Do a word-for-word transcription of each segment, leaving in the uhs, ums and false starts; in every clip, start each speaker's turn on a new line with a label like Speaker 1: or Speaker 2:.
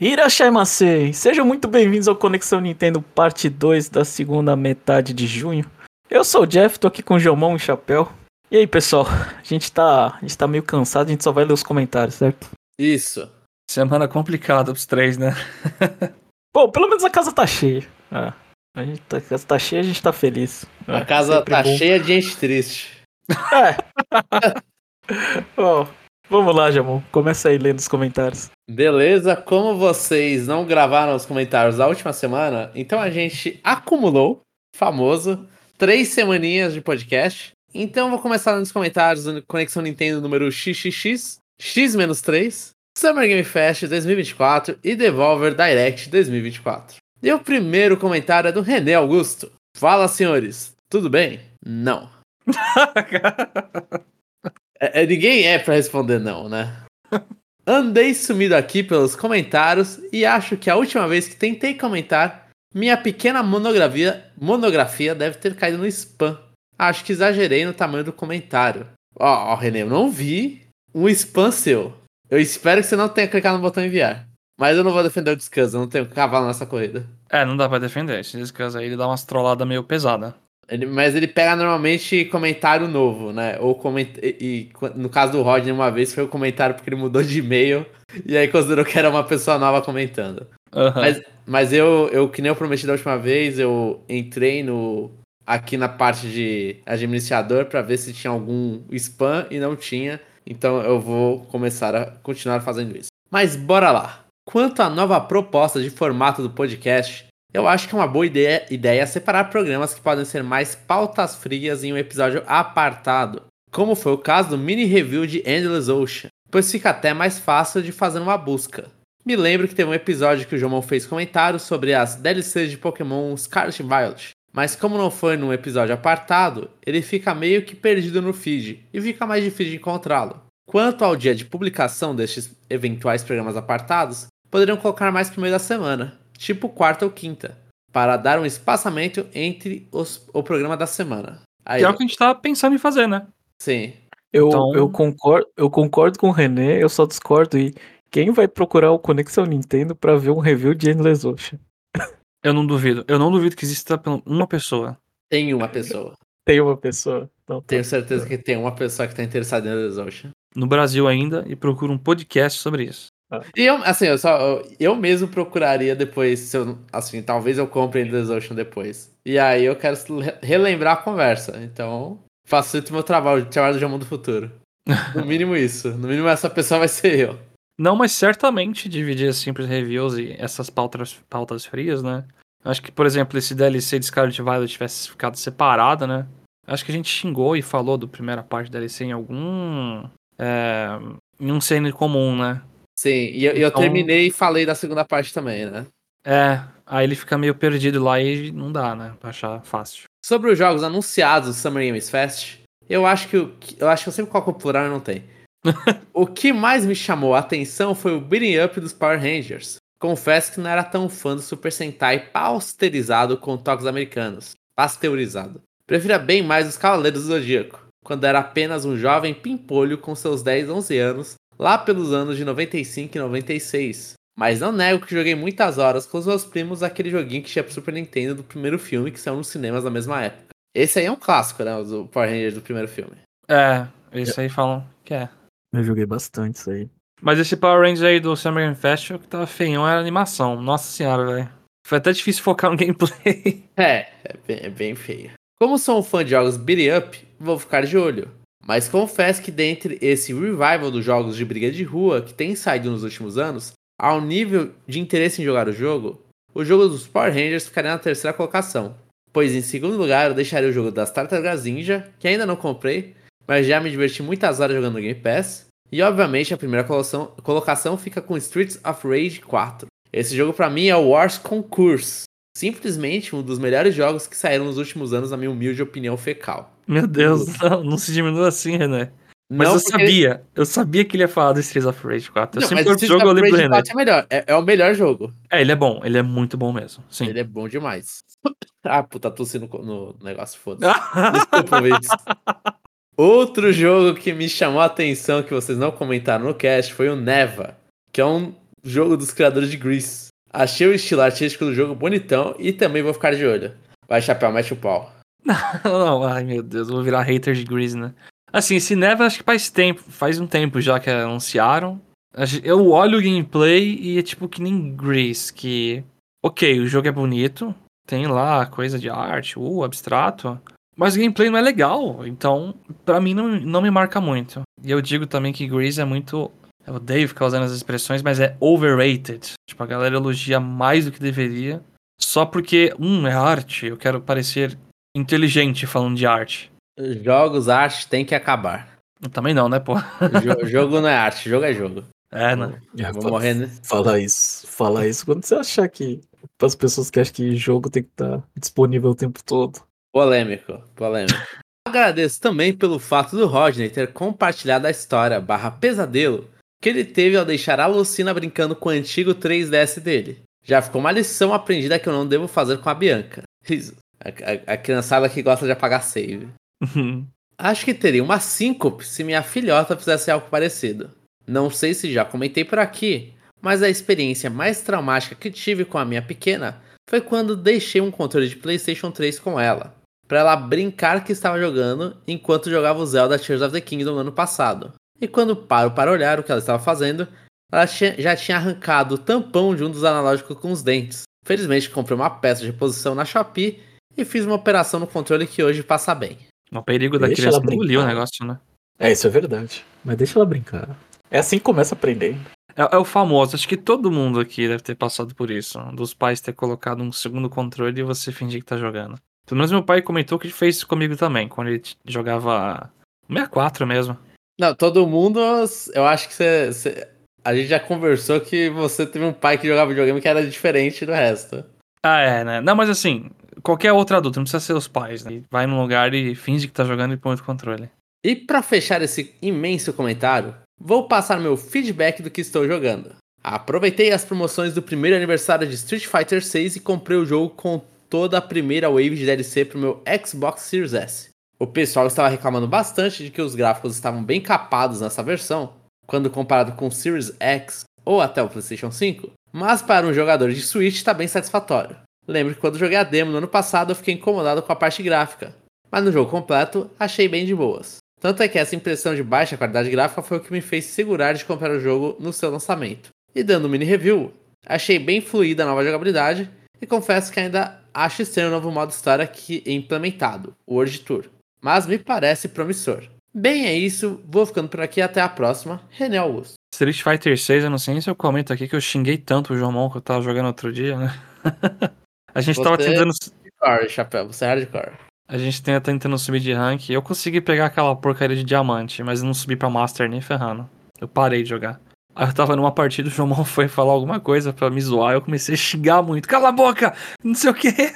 Speaker 1: Irashaimase! Sejam muito bem-vindos ao Conexão Nintendo parte dois da segunda metade de junho. Eu sou o Jeff, tô aqui com o Jomão e Chapéu. E aí, pessoal? A gente tá, a gente tá meio cansado, a gente só vai ler os comentários, certo?
Speaker 2: Isso.
Speaker 3: Semana complicada pros três, né?
Speaker 1: Bom, pelo menos a casa tá cheia. Ah, a, gente tá, a casa tá cheia, a gente tá feliz.
Speaker 2: A
Speaker 1: Ah,
Speaker 2: casa
Speaker 1: sempre
Speaker 2: tá
Speaker 1: bom.
Speaker 2: cheia de gente triste.
Speaker 1: É. Bom, vamos lá, Jomão. Começa aí lendo os comentários.
Speaker 2: Beleza, como vocês não gravaram os comentários da última semana, então a gente acumulou, famoso, três semaninhas de podcast. Então vou começar nos comentários do Conexão Nintendo número X X X, X três, Summer Game Fest dois mil e vinte e quatro e Devolver Direct dois mil e vinte e quatro. E o primeiro comentário é do René Augusto. Fala, senhores, tudo bem? Não. é, é, ninguém é pra responder não, né? Andei sumido aqui pelos comentários e acho que a última vez que tentei comentar, minha pequena monografia, monografia deve ter caído no spam. Acho que exagerei no tamanho do comentário. Ó, ó, René, eu não vi um spam seu. Eu espero que você não tenha clicado no botão enviar. Mas eu não vou defender o descanso, eu não tenho cavalo nessa corrida.
Speaker 3: É, não dá pra defender. Esse descanso aí ele dá umas trolladas meio pesadas.
Speaker 2: Ele, mas ele pega normalmente comentário novo, né? Ou coment... e, e no caso do Rodney, uma vez foi o comentário porque ele mudou de e-mail e aí considerou que era uma pessoa nova comentando.
Speaker 3: Uhum.
Speaker 2: Mas, mas eu, eu, que nem eu prometi da última vez, eu entrei no aqui na parte de administrador pra ver se tinha algum spam e não tinha. Então eu vou começar a continuar fazendo isso. Mas bora lá. Quanto à nova proposta de formato do podcast, eu acho que é uma boa ideia, ideia separar programas que podem ser mais pautas frias em um episódio apartado, como foi o caso do mini review de Endless Ocean, pois fica até mais fácil de fazer uma busca. Me lembro que teve um episódio que o Jomon fez comentários sobre as D L Cs de Pokémon Scarlet e Violet, mas como não foi num episódio apartado, ele fica meio que perdido no feed e fica mais difícil de encontrá-lo. Quanto ao dia de publicação destes eventuais programas apartados, poderiam colocar mais pro meio da semana, tipo quarta ou quinta, para dar um espaçamento entre os, o programa da semana. Aí,
Speaker 3: Que é o que a gente tá pensando em fazer, né?
Speaker 2: sim.
Speaker 1: Eu,
Speaker 3: Então-
Speaker 1: eu, concordo, eu concordo com o René, eu só discordo. E quem vai procurar o Conexão Nintendo pra ver um review de Endless Ocean?
Speaker 3: Eu não duvido. Eu não duvido que exista pelo- uma pessoa.
Speaker 2: Tem uma pessoa.
Speaker 1: Tem uma pessoa. Então, tá.
Speaker 2: Tenho certeza que tem uma pessoa que tá interessada em Endless Ocean.
Speaker 3: No Brasil ainda e procura um podcast sobre isso.
Speaker 2: E eu, assim, eu só. Eu, eu mesmo procuraria depois, se eu, assim, talvez eu compre Endless Ocean depois. E aí eu quero re- relembrar a conversa. Então, facilito o meu trabalho, o trabalho do Jamon do Futuro. No mínimo isso. No mínimo essa pessoa vai ser eu.
Speaker 3: Não, mas certamente dividir as simples reviews e essas pautas, pautas frias, né? Acho que, por exemplo, esse D L C de Scarlet Violet tivesse ficado separado, né? Acho que a gente xingou e falou do primeira parte do D L C em algum... É, em um C N comum, né?
Speaker 2: Sim, e eu, e eu
Speaker 3: Então-
Speaker 2: terminei e falei da segunda parte também, né?
Speaker 3: É, aí ele fica meio perdido lá e não dá, né? Pra achar fácil.
Speaker 2: Sobre os jogos anunciados do Summer Games Fest, eu acho que o- eu acho que eu sempre coloco o plural e não tem. O que mais me chamou a atenção foi o beating up dos Power Rangers. Confesso que não era tão fã do Super Sentai pasteurizado com toques americanos. Pasteurizado. Prefiro bem mais os Cavaleiros do Zodíaco, quando era apenas um jovem pimpolho com seus dez, onze anos, lá pelos anos de noventa e cinco e noventa e seis. Mas não nego que joguei muitas horas com os meus primos aquele joguinho que tinha pro Super Nintendo do primeiro filme, que saiu nos cinemas na mesma época. Esse aí é um clássico, né? O Power Rangers do primeiro filme.
Speaker 3: É, isso aí falam que é.
Speaker 1: Eu joguei bastante isso aí.
Speaker 3: Mas esse Power Rangers aí do Summer Game Fest, o que tava feião era a animação. Nossa senhora, velho. Foi até difícil focar no gameplay.
Speaker 2: É, é bem, é bem feio. Como sou um fã de jogos beat up, vou ficar de olho. Mas confesso que dentre esse revival dos jogos de briga de rua que tem saído nos últimos anos, ao nível de interesse em jogar o jogo, o jogo dos Power Rangers ficaria na terceira colocação. Pois em segundo lugar eu deixaria o jogo das Tartarugas Ninja, que ainda não comprei, mas já me diverti muitas horas jogando no Game Pass. E obviamente a primeira colocação, colocação fica com Streets of Rage quatro. Esse jogo pra mim é o Wars Concourse. Simplesmente um dos melhores jogos que saíram nos últimos anos, na minha humilde opinião fecal.
Speaker 3: Meu Deus, não, não se diminua assim, René. Mas
Speaker 2: Não
Speaker 3: eu
Speaker 2: porque-
Speaker 3: sabia, eu sabia que ele ia falar do Streets of Rage quatro. Eu
Speaker 2: Não,
Speaker 3: sempre
Speaker 2: mas
Speaker 3: que eu
Speaker 2: Streets
Speaker 3: jogo eu
Speaker 2: of
Speaker 3: lembro do
Speaker 2: Rage
Speaker 3: René.
Speaker 2: quatro é melhor. É, é o melhor jogo.
Speaker 3: É, ele é bom, ele é muito bom mesmo. Sim.
Speaker 2: Ele é bom demais. Ah, puta, tossindo no negócio, foda-se. Desculpa, Vitor. Outro jogo que me chamou a atenção, que vocês não comentaram no cast, foi o Neva, que é um jogo dos criadores de Grease. Achei o estilo artístico do jogo bonitão e também vou ficar de olho. Vai, Chapéu, mete o pau.
Speaker 3: Não, ai meu Deus, eu vou virar hater de Grease, né? Assim, esse Never acho que faz tempo, faz um tempo já que anunciaram. Eu olho o gameplay e é tipo que nem Grease, que... Ok, o jogo é bonito, tem lá coisa de arte, uh, abstrato, mas o gameplay não é legal, então pra mim não, não me marca muito. E eu digo também que Grease é muito... Eu odeio ficar usando as expressões, mas é overrated. Tipo, a galera elogia mais do que deveria, só porque, hum, é arte, eu quero parecer inteligente falando de arte.
Speaker 2: Jogos, arte, tem que acabar.
Speaker 3: Eu também não, né, pô?
Speaker 2: Jo- jogo não é arte, jogo é jogo.
Speaker 3: É, né?
Speaker 1: É,
Speaker 2: Vou
Speaker 1: fa-
Speaker 2: morrer, né?
Speaker 1: Fala isso. Fala isso quando você achar que. Para as pessoas que acham que jogo tem que estar disponível o tempo todo.
Speaker 2: Polêmico, polêmico. Agradeço também pelo fato do Rodney ter compartilhado a história barra pesadelo que ele teve ao deixar a Lucina brincando com o antigo três D S dele. Já ficou uma lição aprendida que eu não devo fazer com a Bianca. Risos. A, a, a criançada que gosta de apagar save. Acho que teria uma síncope se minha filhota fizesse algo parecido. Não sei se já comentei por aqui, mas a experiência mais traumática que tive com a minha pequena foi quando deixei um controle de PlayStation três com ela, para ela brincar que estava jogando enquanto jogava o Zelda Tears of the Kingdom no ano passado. E quando paro para olhar o que ela estava fazendo, ela tinha, já tinha arrancado o tampão de um dos analógicos com os dentes. Felizmente comprei uma peça de reposição na Shopee e fiz uma operação no controle que hoje passa bem.
Speaker 3: O perigo da
Speaker 1: Deixa
Speaker 3: criança
Speaker 1: ela
Speaker 3: engolir o
Speaker 1: brincar.
Speaker 3: negócio, né?
Speaker 1: É, isso é verdade. Mas deixa ela brincar. É assim que começa a aprender.
Speaker 3: É, é o famoso, acho que todo mundo aqui deve ter passado por isso. Dos pais ter colocado um segundo controle e você fingir que tá jogando. Pelo menos meu pai comentou que fez isso comigo também, quando ele t- jogava sessenta e quatro mesmo.
Speaker 2: Não, todo mundo, eu acho que você, você- a gente já conversou que você teve um pai que jogava videogame que era diferente do resto.
Speaker 3: Ah, é, né? Não, mas assim, qualquer outro adulto, não precisa ser os pais, né? Vai num lugar e finge que tá jogando e põe o controle.
Speaker 2: E pra fechar esse imenso comentário, vou passar meu feedback do que estou jogando. Aproveitei as promoções do primeiro aniversário de Street Fighter seis e comprei o jogo com toda a primeira wave de D L C pro meu Xbox Series S. O pessoal estava reclamando bastante de que os gráficos estavam bem capados nessa versão, quando comparado com o Series X ou até o PlayStation cinco, mas para um jogador de Switch está bem satisfatório. Lembro que quando joguei a demo no ano passado eu fiquei incomodado com a parte gráfica, mas no jogo completo achei bem de boas. Tanto é que essa impressão de baixa qualidade gráfica foi o que me fez segurar de comprar o jogo no seu lançamento. E dando um mini review, achei bem fluida a nova jogabilidade e confesso que ainda acho estranho o novo modo história que é implementado, o World Tour. Mas me parece promissor. Bem, é isso, vou ficando por aqui, até a próxima. René Augusto.
Speaker 3: Street Fighter seis, eu não sei nem se eu comento aqui que eu xinguei tanto o Jomon que eu tava jogando outro dia, né? A gente
Speaker 2: Você
Speaker 3: tava tentando.
Speaker 2: hardcore, chapéu, você é hardcore.
Speaker 3: A gente tava tentando subir de rank. Eu consegui pegar aquela porcaria de diamante, mas eu não subi pra Master nem ferrando. Eu parei de jogar. Aí eu tava numa partida, o Jomon foi falar alguma coisa pra me zoar. Eu comecei a xingar muito. Cala a boca! Não sei o quê.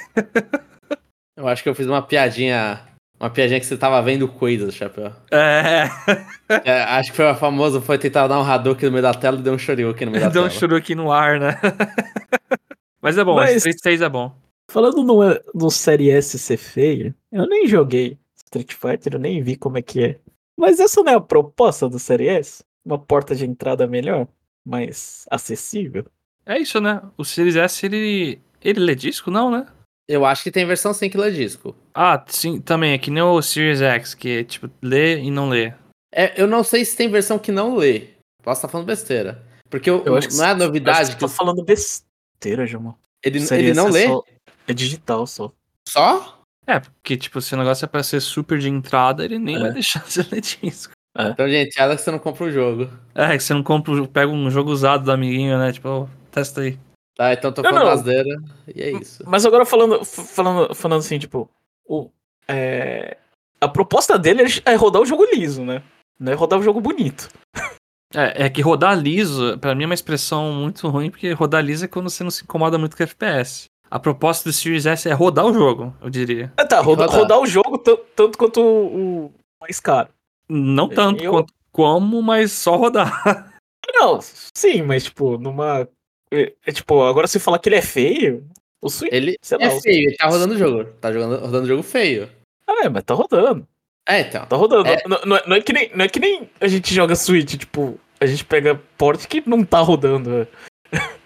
Speaker 2: Eu acho que eu fiz uma piadinha. Uma piadinha que você tava vendo coisas, chapéu.
Speaker 3: É.
Speaker 2: É, acho que foi o famoso, foi tentar dar um Hadouken no meio da tela e deu um Shoryuken no meio da
Speaker 3: Deu um
Speaker 2: tela.
Speaker 3: churu aqui no ar, né? Mas é bom,
Speaker 1: Mas-
Speaker 3: Street seis é bom.
Speaker 1: Falando no, no Série S ser feio, eu nem joguei Street Fighter, eu nem vi como é que é. Mas essa não é a proposta do Série S? Uma porta de entrada melhor? Mais acessível?
Speaker 3: É isso, né? O Series S, ele. Ele lê disco, não, né?
Speaker 2: Eu acho que tem versão sem que lê disco.
Speaker 3: Ah, sim, também. É que nem o Series X, que é tipo, lê e não lê.
Speaker 2: É, eu não sei se tem versão que não lê. Posso estar falando besteira. Porque eu,
Speaker 1: Eu acho que
Speaker 2: não é a
Speaker 1: eu acho
Speaker 2: novidade
Speaker 1: que
Speaker 2: que
Speaker 1: você tá
Speaker 2: os-
Speaker 1: falando besteira, João.
Speaker 2: ele,
Speaker 1: O Série
Speaker 2: ele
Speaker 1: S
Speaker 2: não
Speaker 1: é
Speaker 2: lê?
Speaker 1: só- É digital só.
Speaker 2: Só?
Speaker 3: É, porque, tipo, se o negócio é pra ser super de entrada, ele nem
Speaker 1: É.
Speaker 3: vai deixar você ler disco.
Speaker 2: Então, gente, ela que você não compra o jogo.
Speaker 3: É, que você não compra, o- pega um jogo usado do amiguinho, né? Tipo, ó, testa aí.
Speaker 2: Tá, então tô
Speaker 1: Não,
Speaker 2: falando
Speaker 1: não.
Speaker 2: asneira. E é isso.
Speaker 1: Mas agora falando, falando, falando assim, tipo, o, é, a proposta dele é rodar o jogo liso, né? Não é rodar o jogo bonito.
Speaker 3: É, é que rodar liso, pra mim é uma expressão muito ruim, porque rodar liso é quando você não se incomoda muito com F P S. A proposta do Series S é rodar o jogo, eu diria.
Speaker 1: Ah, tá, roda-
Speaker 2: rodar.
Speaker 1: rodar o jogo t- tanto quanto o, o mais caro.
Speaker 3: Não tanto
Speaker 1: Eu-
Speaker 3: quanto como, mas só rodar.
Speaker 1: Não, sim, mas tipo, numa. É, é, tipo, agora se falar que ele é feio, o Switch.
Speaker 2: Ele
Speaker 1: sei lá,
Speaker 2: é
Speaker 1: o-
Speaker 2: feio, ele tá rodando o jogo. Tá jogando, rodando o jogo feio.
Speaker 1: Ah, é, mas tá rodando.
Speaker 2: É, então.
Speaker 1: Tá rodando.
Speaker 2: É.
Speaker 1: Não, não é, não é que nem, não é que nem a gente joga Switch, tipo, a gente pega port que não tá rodando. é.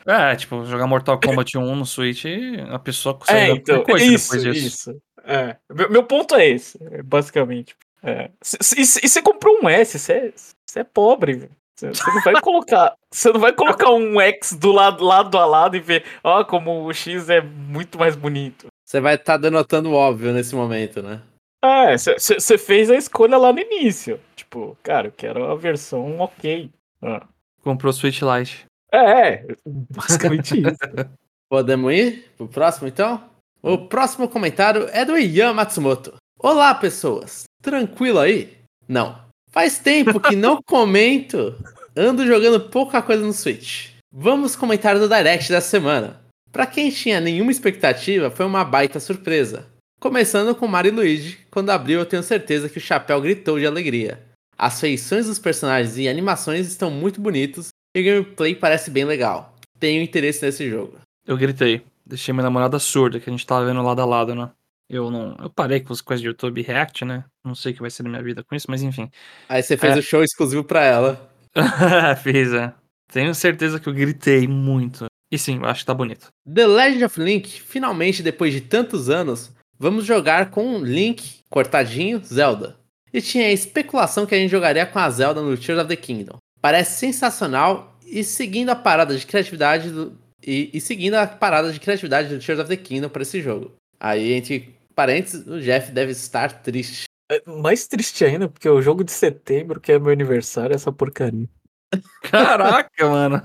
Speaker 3: É, tipo, jogar Mortal Kombat um no Switch, a pessoa consegue
Speaker 1: É,
Speaker 3: dar
Speaker 1: então,
Speaker 3: qualquer coisa
Speaker 1: isso,
Speaker 3: depois disso.
Speaker 1: isso. É. Meu, meu ponto é esse, é, basicamente. É. C- c- E c- e você comprou um S, você é, você é pobre, velho. Você você não vai colocar. Você não vai colocar um X do lado, lado a lado e ver, ó, como o X é muito mais bonito.
Speaker 2: Você vai estar denotando o óbvio nesse momento, né?
Speaker 1: É, você fez a escolha lá no início. Tipo, cara, eu quero a versão ok. Ah.
Speaker 3: Comprou Switch Lite.
Speaker 1: É, é, basicamente isso.
Speaker 2: Podemos ir pro próximo, então? O próximo comentário é do Ian Matsumoto. Olá, pessoas. Tranquilo aí? Não. Faz tempo que não comento. Ando jogando pouca coisa no Switch. Vamos comentar do Direct da semana. Pra quem tinha nenhuma expectativa, foi uma baita surpresa. Começando com Mario e Luigi. Quando abriu, eu tenho certeza que o chapéu gritou de alegria. As feições dos personagens e animações estão muito bonitos e o gameplay parece bem legal. Tenho interesse nesse jogo.
Speaker 3: Eu gritei. Deixei minha namorada surda, que a gente tava vendo lado a lado, né? Eu não. Eu parei com as coisas de YouTube React, né? Não sei o que vai ser da minha vida com isso, mas enfim.
Speaker 2: Aí você fez
Speaker 3: É.
Speaker 2: o show exclusivo pra ela.
Speaker 3: Fiz, é. Tenho certeza que eu gritei muito. E sim, eu acho que tá bonito.
Speaker 2: The Legend of Link, finalmente depois de tantos anos, vamos jogar com Link, cortadinho, Zelda. E tinha a especulação que a gente jogaria com a Zelda no Tears of the Kingdom. Parece sensacional e seguindo a parada de criatividade do, e, e seguindo a parada de criatividade do Tears of the Kingdom para esse jogo. Aí, entre parênteses, o Jeff deve estar triste.
Speaker 1: É mais triste ainda, porque é o jogo de setembro, que é meu aniversário, é essa porcaria.
Speaker 3: Caraca, mano.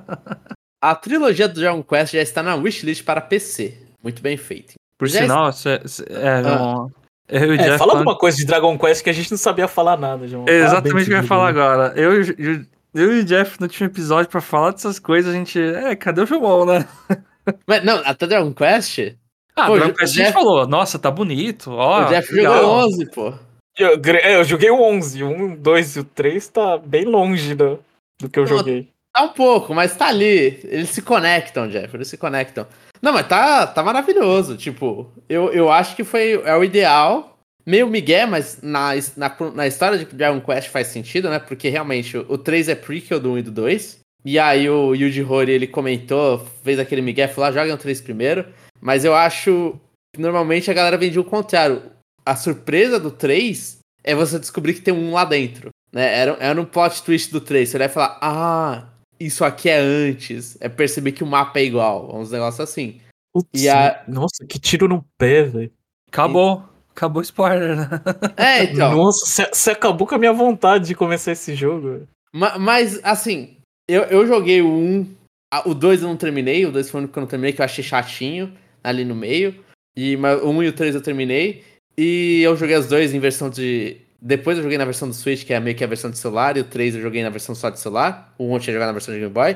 Speaker 2: A trilogia do Dragon Quest já está na wishlist para P C. Muito bem feito.
Speaker 3: Por
Speaker 2: Já
Speaker 3: sinal, cê, cê, é, João, eu e o
Speaker 1: É,
Speaker 3: Jeff
Speaker 1: fala
Speaker 3: falando-
Speaker 1: alguma coisa de Dragon Quest que a gente não sabia falar nada, João.
Speaker 3: É
Speaker 1: Fala bem
Speaker 3: exatamente o que eu ia
Speaker 1: desse
Speaker 3: falar
Speaker 1: jogo.
Speaker 3: agora. Eu, e o- eu e o Jeff no último episódio pra falar dessas coisas, a gente. É, cadê o João, né?
Speaker 2: Mas, não, até Dragon Quest?
Speaker 3: Ah,
Speaker 2: Pô,
Speaker 3: Dragon
Speaker 2: o
Speaker 3: Quest a gente
Speaker 2: Jeff-
Speaker 3: falou, nossa, tá bonito, ó.
Speaker 2: o Jeff
Speaker 3: legal.
Speaker 2: jogou onze, pô.
Speaker 1: Eu, gre- é, eu joguei o onze, o um, o dois e o três tá bem longe do, do que eu
Speaker 2: Não,
Speaker 1: joguei.
Speaker 2: Tá um pouco, mas tá ali. Eles se conectam, Jeff. Eles se conectam. Não, mas tá, tá maravilhoso. Tipo, eu, eu acho que foi é o ideal. Meio migué, mas na, na, na história de Dragon Quest faz sentido, né? Porque realmente o, o três é prequel do um e do dois. E aí o Yuji Horii, ele comentou, fez aquele migué, falou, ah, joga no três primeiro. Mas eu acho que normalmente a galera vendia o contrário. A surpresa do três é você descobrir que tem um lá dentro. Né? Era, era um plot twist do três. Você vai falar, ah, isso aqui é antes. É perceber que o mapa é igual. Uns negócios assim.
Speaker 1: Putz,
Speaker 2: E a-
Speaker 1: Nossa, que tiro no pé, velho.
Speaker 3: Acabou. Acabou o spoiler, né?
Speaker 2: É, então.
Speaker 1: Nossa, você acabou com a minha vontade de começar esse jogo. velho.
Speaker 2: ma- Mas, assim, eu, eu joguei o um. a- O dois eu não terminei. O dois foi o único que eu não terminei, que eu achei chatinho ali no meio. E, mas o um e o três eu terminei. E eu joguei os dois em versão de. Depois eu joguei na versão do Switch, que é meio que a versão de celular. E o três eu joguei na versão só de celular. O um eu tinha jogado na versão de Game Boy.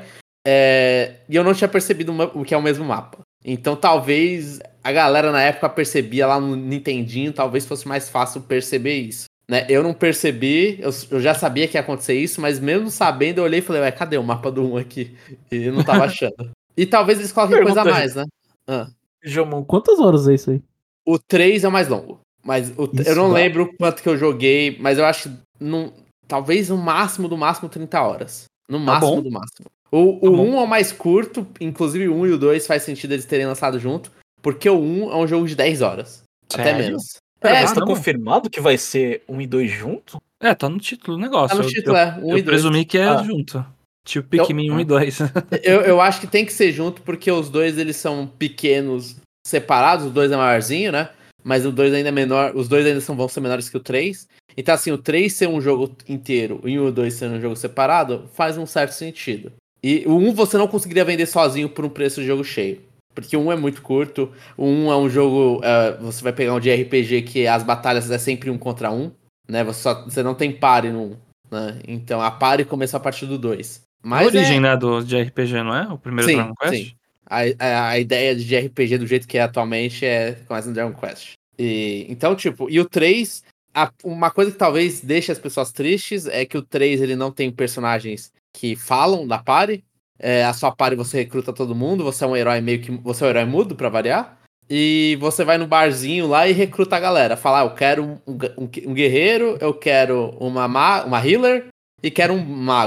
Speaker 2: É, e eu não tinha percebido uma- o que é o mesmo mapa. Então talvez a galera na época percebia lá no Nintendinho, talvez fosse mais fácil perceber isso. Né? Eu não percebi, eu, eu já sabia que ia acontecer isso, mas mesmo sabendo, eu olhei e falei, ué, cadê o mapa do um aqui? E eu não tava achando. E talvez eles coloquem coisa a
Speaker 1: Pergunta,
Speaker 2: mais, né? Ah.
Speaker 1: Jomon, quantas horas é isso aí?
Speaker 2: O três é o mais longo. Mas o,
Speaker 1: Isso
Speaker 2: eu não
Speaker 1: dá?
Speaker 2: lembro quanto que eu joguei, mas eu acho que não, talvez no máximo do máximo trinta horas. No máximo
Speaker 3: bom.
Speaker 2: do máximo. O,
Speaker 3: Tá
Speaker 2: o
Speaker 3: bom.
Speaker 2: um é o mais curto, inclusive o um e o dois faz sentido eles terem lançado junto, porque o um é um jogo de dez horas. Até
Speaker 3: Sério?
Speaker 2: menos.
Speaker 1: Pera,
Speaker 2: É,
Speaker 1: mas tá
Speaker 3: caramba.
Speaker 1: confirmado que vai ser um e dois junto?
Speaker 3: É, tá no título do negócio.
Speaker 2: tá no
Speaker 3: Eu-
Speaker 2: título,
Speaker 3: eu,
Speaker 2: é. Um
Speaker 3: eu
Speaker 2: e dois.
Speaker 3: presumi que é
Speaker 1: Ah.
Speaker 3: junto. Tipo Pikmin um e dois.
Speaker 2: Eu, eu acho que tem que ser junto, porque os dois eles são pequenos, separados, o dois é maiorzinho, né? Mas o dois ainda é menor, os dois ainda são, vão ser menores que o três. Então, assim, o três ser um jogo inteiro e o dois ser um jogo separado faz um certo sentido. E o um você não conseguiria vender sozinho por um preço de jogo cheio. Porque o um é muito curto, o um é um jogo. Uh, você vai pegar um de R P G que as batalhas é sempre um contra um, né? Você, só, você não tem pare no um, né? Então a pare começa a partir do dois.
Speaker 3: A
Speaker 2: Mas
Speaker 3: origem,
Speaker 2: é...
Speaker 3: né, do, de R P G, não é? O primeiro
Speaker 2: Sim,
Speaker 3: Dragon Quest?
Speaker 2: sim. A, a, a ideia de R P G do jeito que é atualmente é começa no Dragon Quest. E, então, tipo, e o três, a, uma coisa que talvez deixe as pessoas tristes é que o três ele não tem personagens que falam da party. É, a sua party você recruta todo mundo, você é um herói meio que. Você é um herói mudo, pra variar. E você vai no barzinho lá e recruta a galera. Fala, ah, eu quero um, um, um guerreiro, eu quero uma, ma, uma healer e quero um mago.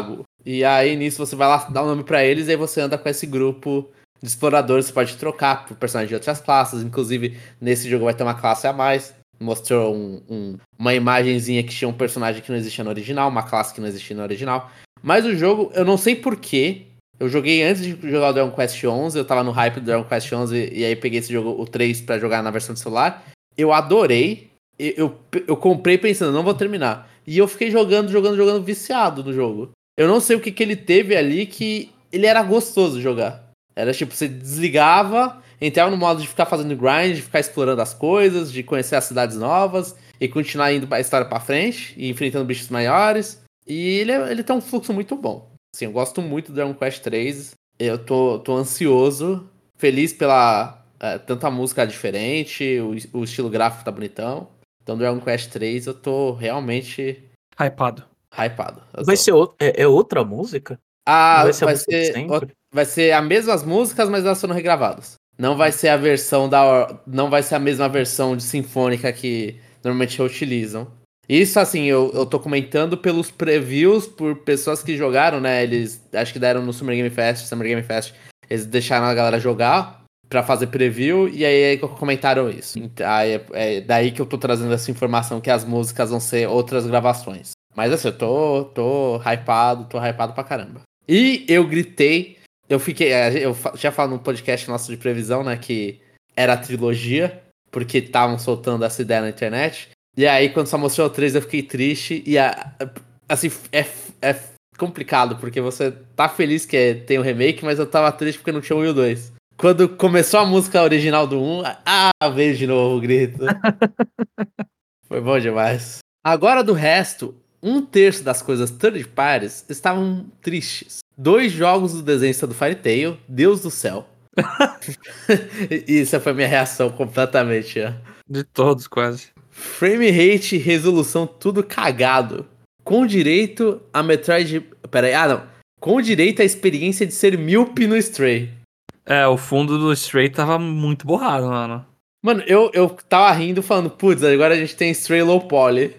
Speaker 2: E aí nisso você vai lá dar um nome pra eles e aí você anda com esse grupo de exploradores. Você pode trocar por personagens de outras classes. Inclusive, nesse jogo vai ter uma classe a mais. Mostrou um, um, uma imagenzinha que tinha um personagem que não existia no original, uma classe que não existia no original. Mas o jogo, eu não sei porquê. Eu joguei antes de jogar o Dragon Quest onze, eu tava no hype do Dragon Quest onze, e aí peguei esse jogo, o três, pra jogar na versão de celular. Eu adorei. Eu, eu, eu comprei pensando, não vou terminar. E eu fiquei jogando, jogando, jogando, viciado no jogo. Eu não sei o que, que ele teve ali que ele era gostoso de jogar. Era tipo, você desligava, entrava no modo de ficar fazendo grind, de ficar explorando as coisas, de conhecer as cidades novas e continuar indo a história pra frente e enfrentando bichos maiores. E ele, é, ele tem um fluxo muito bom. Assim, eu gosto muito do Dragon Quest três. Eu tô, tô ansioso, feliz pela é, tanta música diferente, o, o estilo gráfico tá bonitão. Então, Dragon Quest três eu tô realmente
Speaker 3: Hypado.
Speaker 2: hypado. Eu
Speaker 1: Vai
Speaker 2: tô.
Speaker 1: ser o- é, é outra música?
Speaker 2: Ah,
Speaker 1: Vai ser a
Speaker 2: vai
Speaker 1: música de
Speaker 2: ser,
Speaker 1: sempre?
Speaker 2: vai ser as mesmas músicas, mas elas foram regravadas. Não vai ser a versão da. Não vai ser a mesma versão de sinfônica que normalmente utilizam. Isso, assim, eu, eu tô comentando pelos previews, por pessoas que jogaram, né? Eles acho que deram no Summer Game Fest, Summer Game Fest. Eles deixaram a galera jogar pra fazer preview, e aí, aí comentaram isso. Então, aí é, é daí que eu tô trazendo essa informação que as músicas vão ser outras gravações. Mas assim, eu tô, tô hypado, tô hypado pra caramba. E eu gritei, eu fiquei, eu já falo no podcast nosso de previsão, né, que era a trilogia, porque estavam soltando essa ideia na internet. E aí, quando só mostrou o três, eu fiquei triste. E, assim, é, é complicado, porque você tá feliz que é, tem um remake, mas eu tava triste porque não tinha o um e o dois. Quando começou a música original do um, ah, veio de novo o grito. Foi bom demais. Agora, do resto, um terço das coisas third parties estavam tristes. Dois jogos do desenho do Fairy Tail, Deus do céu. Isso foi minha reação completamente, ó.
Speaker 3: De todos, quase.
Speaker 2: Frame rate e resolução tudo cagado. Com direito a Metroid... Pera aí, ah não. Com direito à experiência de ser míope no Stray.
Speaker 3: É, o fundo do Stray tava muito borrado, mano.
Speaker 2: Mano, eu, eu tava rindo falando, putz, agora a gente tem Stray low poly.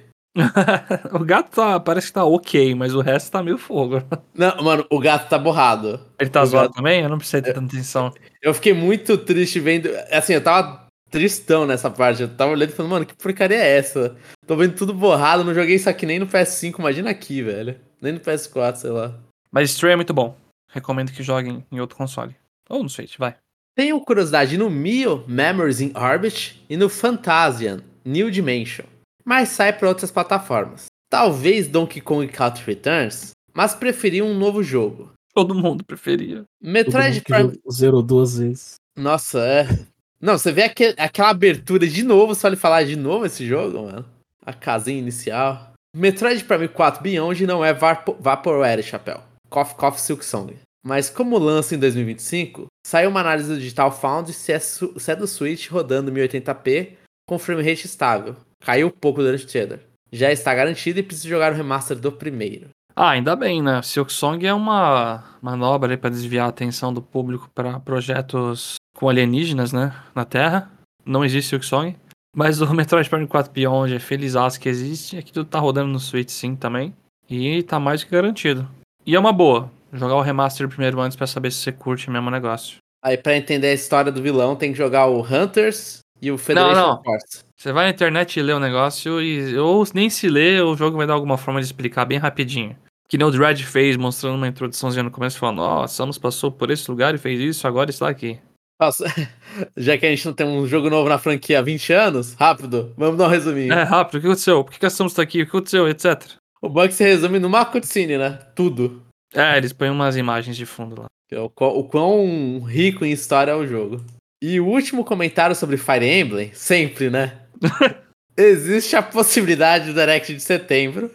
Speaker 3: O gato tá, parece que tá ok, mas o resto tá meio fogo.
Speaker 2: Não, mano, o gato tá borrado.
Speaker 3: Ele tá
Speaker 2: O
Speaker 3: zoado
Speaker 2: gato...
Speaker 3: também? Eu não precisei ter tanta atenção.
Speaker 2: Eu fiquei muito triste vendo... Assim, eu tava tristão nessa parte. Eu tava olhando e falando, mano, que porcaria é essa? Tô vendo tudo borrado, não joguei isso aqui nem no P S cinco, imagina aqui, velho. Nem no P S quatro, sei lá.
Speaker 3: Mas Stray é muito bom. Recomendo que joguem em outro console. Ou no Switch, vai.
Speaker 2: Tenho curiosidade no Mio Memories in Orbit e no Fantasian New Dimension, mas sai para outras plataformas. Talvez Donkey Kong Country Returns, mas preferi um novo jogo.
Speaker 3: Todo mundo preferia.
Speaker 2: Metroid Prime...
Speaker 1: Zerou duas vezes.
Speaker 2: Nossa, é... Não, você vê aquele, aquela abertura de novo, só ele falar de novo esse jogo, mano. A casinha inicial. Metroid Prime quatro Beyond não é Vapo- Vaporware, chapéu. Cough Cough Silk Song. Mas como lança em dois mil e vinte e cinco, saiu uma análise do Digital Foundry se é, su- se é do Switch rodando mil e oitenta p com frame rate estável. Caiu pouco durante o shader. Já está garantido e precisa jogar o remaster do primeiro.
Speaker 3: Ah, ainda bem, né? Silk Song é uma manobra aí pra desviar a atenção do público pra projetos com alienígenas, né? Na Terra. Não existe Silk Song. Mas o Metroid Prime quatro Beyond é felizaço que existe. Aqui tudo tá rodando no Switch sim também. E tá mais que garantido. E é uma boa. Jogar o remaster primeiro antes pra saber se você curte mesmo o negócio.
Speaker 2: Aí pra entender a história do vilão tem que jogar o Hunters e o Federation
Speaker 3: Não, não.
Speaker 2: Force.
Speaker 3: Você vai na internet e lê o negócio e ou nem se lê, o jogo vai dar alguma forma de explicar bem rapidinho. Que nem o Dredd fez, mostrando uma introduçãozinha no começo, falando, ó, oh, Samus passou por esse lugar e fez isso, agora está aqui.
Speaker 2: Nossa, já que a gente não tem um jogo novo na franquia há vinte anos, rápido, vamos dar um resuminho.
Speaker 3: É, rápido, o que aconteceu? Por que a Samus tá aqui? O que aconteceu? Etc.
Speaker 2: O bug se resume numa cutscene, né? Tudo.
Speaker 3: É, eles põem umas imagens de fundo lá.
Speaker 2: O, o quão rico em história é o jogo. E o último comentário sobre Fire Emblem, sempre, né? Existe a possibilidade do Direct de setembro.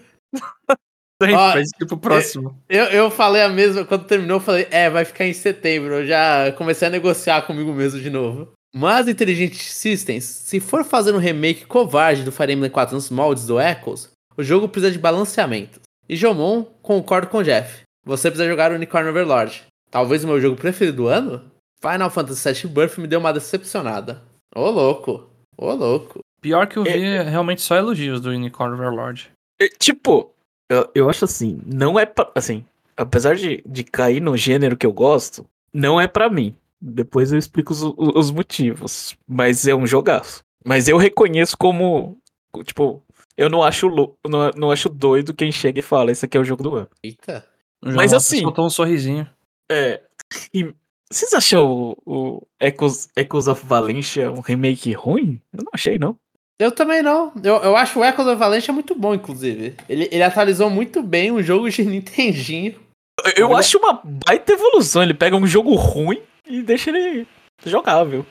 Speaker 3: Sempre,
Speaker 2: Ó,
Speaker 3: faz tipo próximo.
Speaker 2: Eu, eu falei a mesma, quando terminou, eu falei, é, vai ficar em setembro. Eu já comecei a negociar comigo mesmo de novo. Mas Intelligent Systems, se for fazer um remake covarde do Fire Emblem quatro nos moldes do Echoes, o jogo precisa de balanceamento. E Jomon, concordo com o Jeff. Você precisa jogar o Unicorn Overlord. Talvez o meu jogo preferido do ano? Final Fantasy sete Birth me deu uma decepcionada. Ô louco, ô louco.
Speaker 3: Pior que eu vi é realmente só elogios do Unicorn Overlord.
Speaker 1: É, tipo, eu, eu acho assim, não é pra, assim, apesar de, de cair no gênero que eu gosto, não é pra mim. Depois eu explico os, os motivos. Mas é um jogaço. Mas eu reconheço como, tipo, eu não acho, lou- não, não acho doido quem chega e fala, esse aqui é o jogo do ano.
Speaker 2: Eita.
Speaker 3: O João
Speaker 1: Mas
Speaker 3: Lopes
Speaker 1: assim,
Speaker 3: soltou um sorrisinho.
Speaker 1: é. E vocês acham o, o Echoes, Echoes of Valencia um remake ruim? Eu não achei, não.
Speaker 2: Eu também não. Eu, eu acho o Echo do Valencia muito bom, inclusive. Ele, ele atualizou muito bem o jogo de Nintendinho.
Speaker 1: Eu
Speaker 2: Olha-
Speaker 1: acho uma baita evolução. Ele pega um jogo ruim e deixa ele jogável.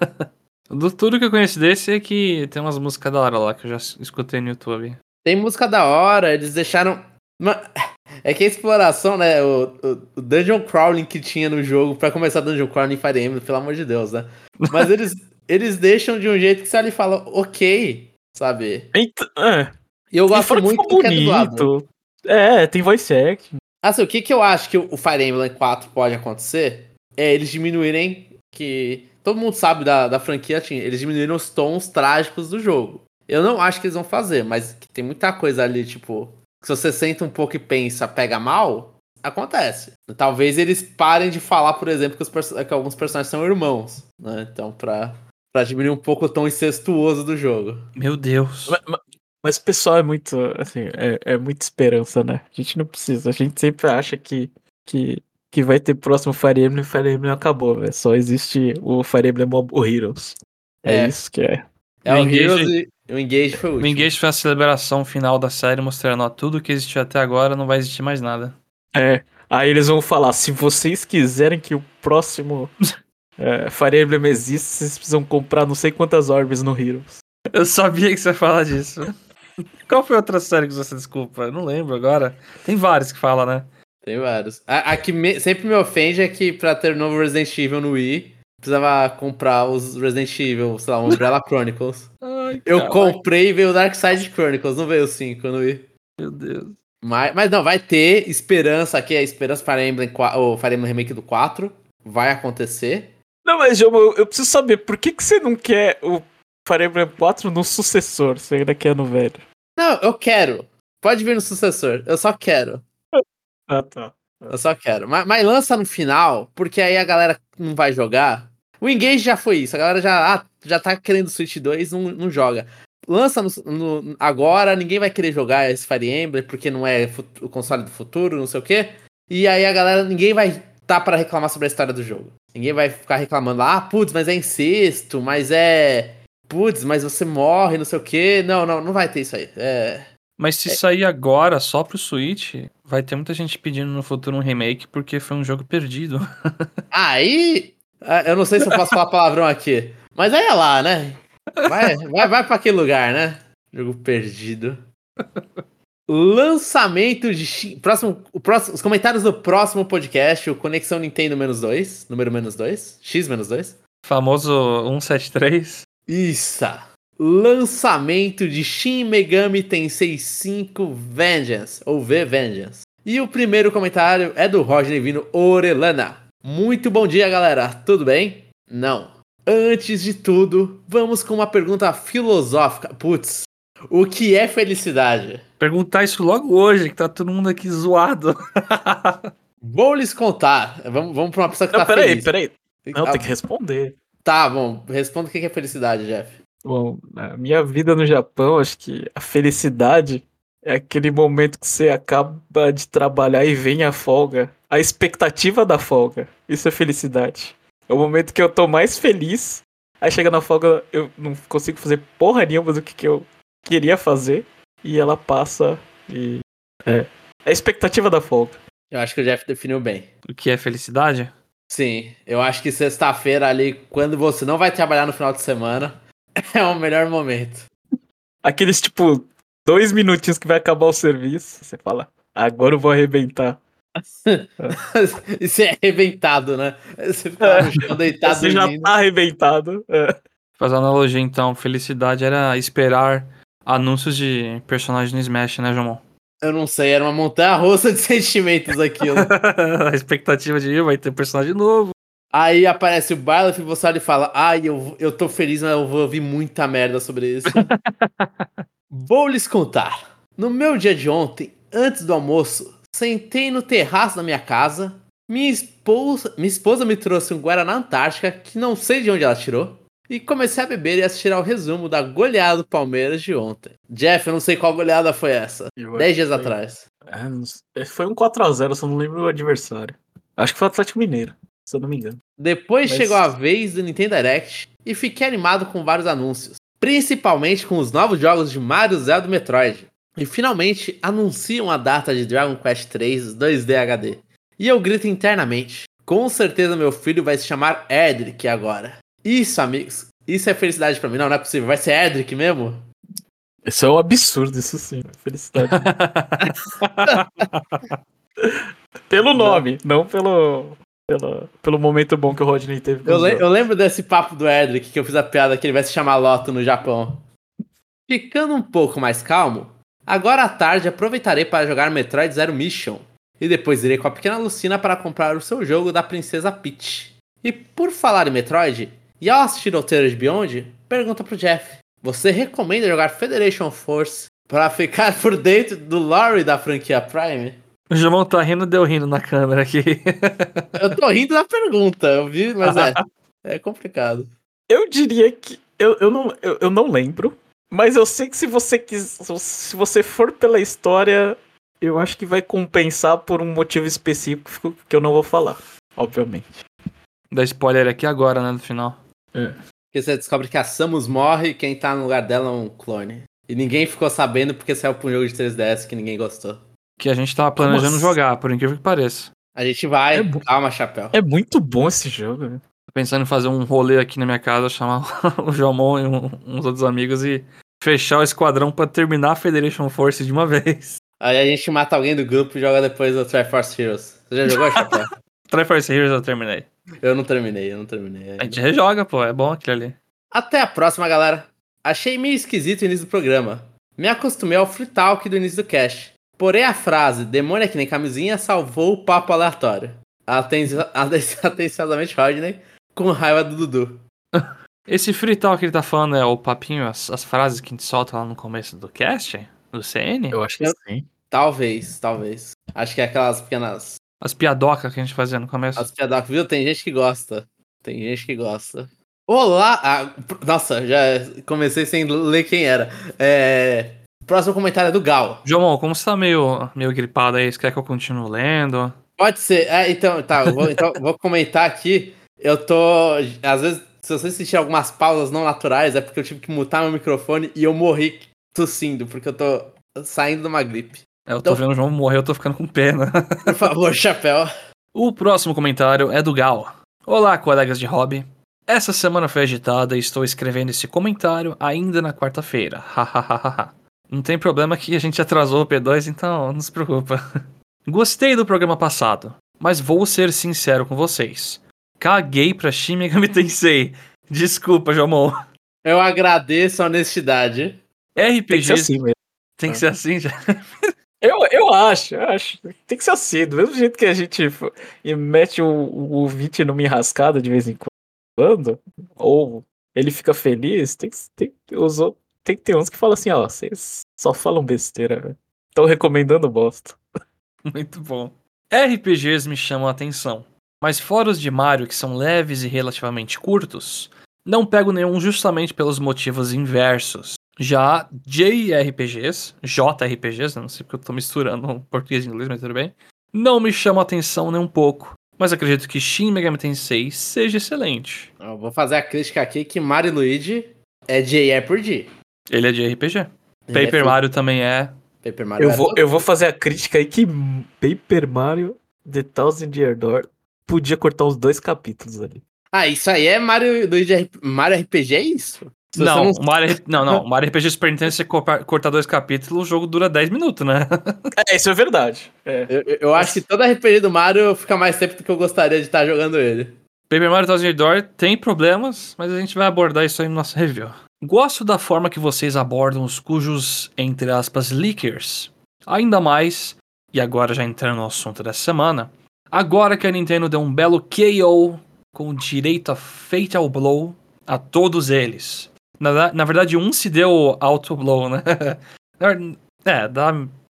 Speaker 3: Do tudo que eu conheço desse é que tem umas músicas da hora lá que eu já escutei no YouTube.
Speaker 2: Tem música da hora, eles deixaram. Ma- É que a exploração, né? O, o- o dungeon crawling que tinha no jogo, pra começar dungeon crawling em Fire Emblem, pelo amor de Deus, né? Mas eles, eles deixam de um jeito que você ali fala, ok, sabe?
Speaker 1: Então, é.
Speaker 2: E eu
Speaker 1: E
Speaker 2: gosto
Speaker 1: fora que
Speaker 2: muito
Speaker 1: ficou
Speaker 2: do que é dublado.
Speaker 1: bonito. É, tem voice acting.
Speaker 2: Assim, o que, que eu acho que o Fire Emblem quatro pode acontecer é eles diminuírem que. Todo mundo sabe da, da franquia, tinha, eles diminuíram os tons trágicos do jogo. Eu não acho que eles vão fazer, mas que tem muita coisa ali, tipo, que se você senta um pouco e pensa, pega mal, acontece. Talvez eles parem de falar, por exemplo, que, os perso- que alguns personagens são irmãos, né? Então, pra, pra diminuir um pouco o tom incestuoso do jogo.
Speaker 3: Meu Deus.
Speaker 1: Mas, mas- mas o pessoal é muito, assim, é, é muita esperança, né? A gente não precisa. A gente sempre acha que, que, que vai ter próximo Fire Emblem e Fire Emblem acabou, velho. Só existe o Fire Emblem Mob Heroes. É,
Speaker 2: É.
Speaker 1: isso que é.
Speaker 2: É
Speaker 3: O
Speaker 2: o
Speaker 3: Engage-
Speaker 2: Heroes e o Engage foi o
Speaker 3: O
Speaker 2: último.
Speaker 3: Engage foi a celebração final da série, mostrando, ó, tudo que existiu até agora não vai existir mais nada.
Speaker 1: É. Aí eles vão falar, se vocês quiserem que o próximo é, Fire Emblem exista, vocês precisam comprar não sei quantas orbes no Heroes.
Speaker 3: Eu sabia que você ia falar disso. Qual foi a outra série que você desculpa? Eu não lembro agora. Tem vários que falam, né?
Speaker 2: Tem vários. A, a que me- sempre me ofende é que pra ter novo Resident Evil no Wii, precisava comprar os Resident Evil, sei lá, Umbrella Chronicles.
Speaker 3: Ai,
Speaker 2: Eu
Speaker 3: caraca,
Speaker 2: comprei e veio o Dark Side Chronicles, não veio o cinco no Wii.
Speaker 3: meu Deus.
Speaker 2: Mas, mas não, vai ter esperança aqui, a esperança Fire Emblem, qua- o Fire Emblem Remake do quatro. Vai acontecer.
Speaker 1: Não, mas João, eu, eu preciso saber, por que, que você não quer o Fire Emblem quatro no sucessor? Você ainda quer no velho?
Speaker 2: Não, eu quero. Pode vir no sucessor, eu só quero.
Speaker 1: Ah, tá.
Speaker 2: Eu só quero. Mas, mas lança no final, porque aí a galera não vai jogar. O Engage já foi isso. A galera já, ah, já tá querendo Switch dois, não, não joga. Lança no, no- agora, ninguém vai querer jogar esse Fire Emblem, porque não é fu- o console do futuro, não sei o quê. E aí a galera, ninguém vai tá pra reclamar sobre a história do jogo. Ninguém vai ficar reclamando lá, ah, putz, mas é incesto, mas é... Putz, mas você morre, não sei o quê. Não, não, não vai ter isso aí. É...
Speaker 3: Mas se sair agora só pro Switch, vai ter muita gente pedindo no futuro um remake porque foi um jogo perdido.
Speaker 2: Aí, ah, eu não sei se eu posso falar palavrão aqui, mas aí é lá, né? Vai, vai, vai pra aquele lugar, né? Jogo perdido. Lançamento de... Shin- Próximo, o próximo, os comentários do próximo podcast, o Conexão Nintendo menos dois, número menos dois, X menos dois.
Speaker 3: Famoso cento e setenta e três.
Speaker 2: Isso. Lançamento de Shin Megami Tensei cinco Vengeance, ou V Vengeance. E o primeiro comentário é do Roger Nevino Orelana. Muito bom dia, galera. Tudo bem? Não. Antes de tudo, vamos com uma pergunta filosófica. Putz, o que é felicidade?
Speaker 3: Perguntar isso logo hoje, que tá todo mundo aqui zoado.
Speaker 2: Vou lhes contar. Vamos, vamos pra uma pessoa que
Speaker 1: Não,
Speaker 2: tá
Speaker 1: peraí,
Speaker 2: feliz.
Speaker 1: peraí. Não,
Speaker 2: Ah,
Speaker 1: tem que responder.
Speaker 2: Tá, bom. Responda o que é felicidade, Jeff.
Speaker 1: Bom, na minha vida no Japão, acho que a felicidade é aquele momento que você acaba de trabalhar e vem a folga. A expectativa da folga. Isso é felicidade. É o momento que eu tô mais feliz. Aí chega na folga, eu não consigo fazer porra nenhuma do que, que eu queria fazer. E ela passa e... É. É a expectativa da folga.
Speaker 2: Eu acho que o Jeff definiu bem.
Speaker 3: O que é felicidade?
Speaker 2: Sim, eu acho que sexta-feira ali, quando você não vai trabalhar no final de semana, é o melhor momento.
Speaker 1: Aqueles, tipo, dois minutinhos que vai acabar o serviço. Você fala, agora eu vou arrebentar.
Speaker 2: E você é arrebentado, né? Você fica lá no chão deitado
Speaker 1: Você já
Speaker 2: dormindo.
Speaker 1: tá arrebentado. É.
Speaker 3: Fazer uma analogia então, felicidade era esperar anúncios de personagens no Smash, né, João?
Speaker 2: Eu não sei, era uma montanha-russa de sentimentos aquilo.
Speaker 3: A expectativa de ir, vai ter personagem novo.
Speaker 2: Aí aparece o Byleth e você olha e fala, ai, eu, eu tô feliz, mas eu vou ouvir muita merda sobre isso. Vou lhes contar. No meu dia de ontem, antes do almoço, sentei no terraço da minha casa, minha esposa, minha esposa me trouxe um Guaraná Antártica, que não sei de onde ela tirou, e comecei a beber e assistir ao resumo da goleada do Palmeiras de ontem. Jeff, eu não sei qual goleada foi essa.
Speaker 1: Eu
Speaker 2: Dez
Speaker 1: acho
Speaker 2: dias
Speaker 1: que foi-
Speaker 2: atrás.
Speaker 1: É, não sei. Foi um quatro a zero, só não lembro o adversário. Acho que foi o Atlético Mineiro, se eu não me engano.
Speaker 2: Depois
Speaker 1: Mas-
Speaker 2: chegou a vez do Nintendo Direct e fiquei animado com vários anúncios, principalmente com os novos jogos de Mario, Zelda e Metroid. E finalmente anunciam a data de Dragon Quest três dois D H D. E eu grito internamente, com certeza meu filho vai se chamar Edric agora. Isso, amigos, isso é felicidade pra mim. Não, não é possível, vai ser Edric mesmo?
Speaker 1: Isso é um absurdo, isso sim. Felicidade. Pelo nome, não pelo, pelo, pelo momento bom que o Rodney teve com
Speaker 2: Eu,
Speaker 1: os
Speaker 2: le-
Speaker 1: jogos.
Speaker 2: eu lembro desse papo do Edric, que eu fiz a piada que ele vai se chamar Loto no Japão. Ficando um pouco mais calmo, agora à tarde aproveitarei para jogar Metroid Zero Mission. E depois irei com a pequena Lucina para comprar o seu jogo da Princesa Peach. E por falar em Metroid, e ao assistir ao trailer de Beyond, pergunta pro Jeff: você recomenda jogar Federation Force para ficar por dentro do lore da franquia Prime?
Speaker 3: O Jomon tá rindo, deu rindo na câmera aqui.
Speaker 2: Eu tô rindo da pergunta, eu vi, mas é, é complicado.
Speaker 1: Eu diria que. Eu, eu, não, eu, eu não lembro. Mas eu sei que se você quis. Se você for pela história, eu acho que vai compensar por um motivo específico que eu não vou falar. Obviamente.
Speaker 3: Dá spoiler aqui agora, né, no final.
Speaker 2: Porque você descobre que a Samus morre e quem tá no lugar dela é um clone. E ninguém ficou sabendo porque saiu pra um jogo de três D S que ninguém gostou.
Speaker 3: Que a gente tava planejando
Speaker 1: assim?
Speaker 3: jogar, por incrível que pareça.
Speaker 2: A gente vai,
Speaker 1: É bu-
Speaker 2: calma, chapéu.
Speaker 1: É muito bom esse jogo, né?
Speaker 3: Tô pensando em fazer um rolê aqui na minha casa, chamar o Jomon e um- uns outros amigos e fechar o esquadrão pra terminar a Federation Force de uma vez.
Speaker 2: Aí a gente mata alguém do grupo e joga depois o Triforce Heroes. Você já jogou, chapéu?
Speaker 3: Triforce Heroes eu terminei.
Speaker 2: Eu não terminei, eu não terminei
Speaker 3: A
Speaker 2: ainda.
Speaker 3: gente rejoga, pô, é bom aquilo ali.
Speaker 2: Até a próxima, galera. Achei meio esquisito o início do programa. Me acostumei ao free talk do início do cast. Porém a frase, demônio é que nem camisinha, salvou o papo aleatório. Aten- Atenciosamente, Rodney, com raiva do Dudu.
Speaker 3: Esse free talk que ele tá falando é o papinho, as, as frases que a gente solta lá no começo do cast? Do C N?
Speaker 1: Eu acho que
Speaker 2: Eu-
Speaker 1: sim.
Speaker 2: Talvez, talvez. Acho que é aquelas pequenas...
Speaker 3: As piadocas que a gente fazia no começo.
Speaker 2: As piadas, viu? Tem gente que gosta. Tem gente que gosta. Olá! Ah, nossa, já comecei sem ler quem era. É... Próximo comentário é do Gal.
Speaker 3: Jomon, como você tá meio, meio gripado aí, você quer que eu continue lendo?
Speaker 2: Pode ser. É, então, tá. Eu vou, então, vou comentar aqui. Eu tô. Às vezes, se você sentir algumas pausas não naturais, é porque eu tive que mutar meu microfone e eu morri tossindo, porque eu tô saindo de uma gripe.
Speaker 3: É, eu tô
Speaker 2: Então-
Speaker 3: vendo o João morrer, eu tô ficando com pena.
Speaker 2: Por favor, chapéu.
Speaker 3: O próximo comentário é do Gal. Olá, colegas de hobby. Essa semana foi agitada e estou escrevendo esse comentário ainda na quarta-feira. Hahaha. Não tem problema que a gente atrasou o P dois, então não se preocupa. Gostei do programa passado, mas vou ser sincero com vocês. Caguei pra Shin Megami Tensei. Desculpa, Jomon.
Speaker 2: Eu agradeço a honestidade.
Speaker 3: R P
Speaker 1: Tem que ser
Speaker 3: Gs
Speaker 1: assim mesmo.
Speaker 3: tem que ser assim já.
Speaker 1: Eu, eu acho, eu acho. Tem que ser assim, do mesmo jeito que a gente f- e mete o, o ouvinte numa enrascada de vez em quando, ou ele fica feliz, tem que, tem, os ou- tem que ter uns que falam assim, ó, vocês só falam besteira, velho. Estão recomendando bosta.
Speaker 3: Muito bom. R P Gs me chamam a atenção, mas fora os de Mario que são leves e relativamente curtos, não pego nenhum justamente pelos motivos inversos. Já J R P Gs, J R P Gs, não sei porque eu tô misturando português e inglês, mas tudo bem, não me chamam a atenção nem um pouco, mas acredito que Shin Megami Tensei seja excelente.
Speaker 2: Eu vou fazer a crítica aqui que Mario e Luigi é J R P G.
Speaker 3: Ele é de R P G.
Speaker 2: Ele
Speaker 3: Paper
Speaker 2: é
Speaker 3: Mario também é.
Speaker 2: Paper Mario
Speaker 1: Eu
Speaker 2: é
Speaker 1: vou,
Speaker 2: todo-
Speaker 1: eu vou fazer a crítica aí que Paper Mario The Thousand Year Door podia cortar os dois capítulos ali.
Speaker 2: Ah, isso aí é Mario e Luigi R- Mario R P G, é isso? Se você
Speaker 3: Não,
Speaker 2: não-
Speaker 3: o Mario, não, não, o Mario R P G Super Nintendo, se você cortar cortar dois capítulos, o jogo dura dez minutos, né?
Speaker 1: É, isso é verdade. É.
Speaker 2: Eu, eu- eu acho que todo R P G do Mario fica mais tempo do que eu gostaria de estar jogando ele.
Speaker 3: Paper Mario Thousand Year Door tem problemas, mas a gente vai abordar isso aí no nosso review. Gosto da forma que vocês abordam os cujos, entre aspas, leakers. Ainda mais, e agora já entrando no assunto dessa semana, agora que a Nintendo deu um belo K O com direito a Fatal Blow a todos eles. Na, na verdade, um se deu Auto Blow, né? É, dá,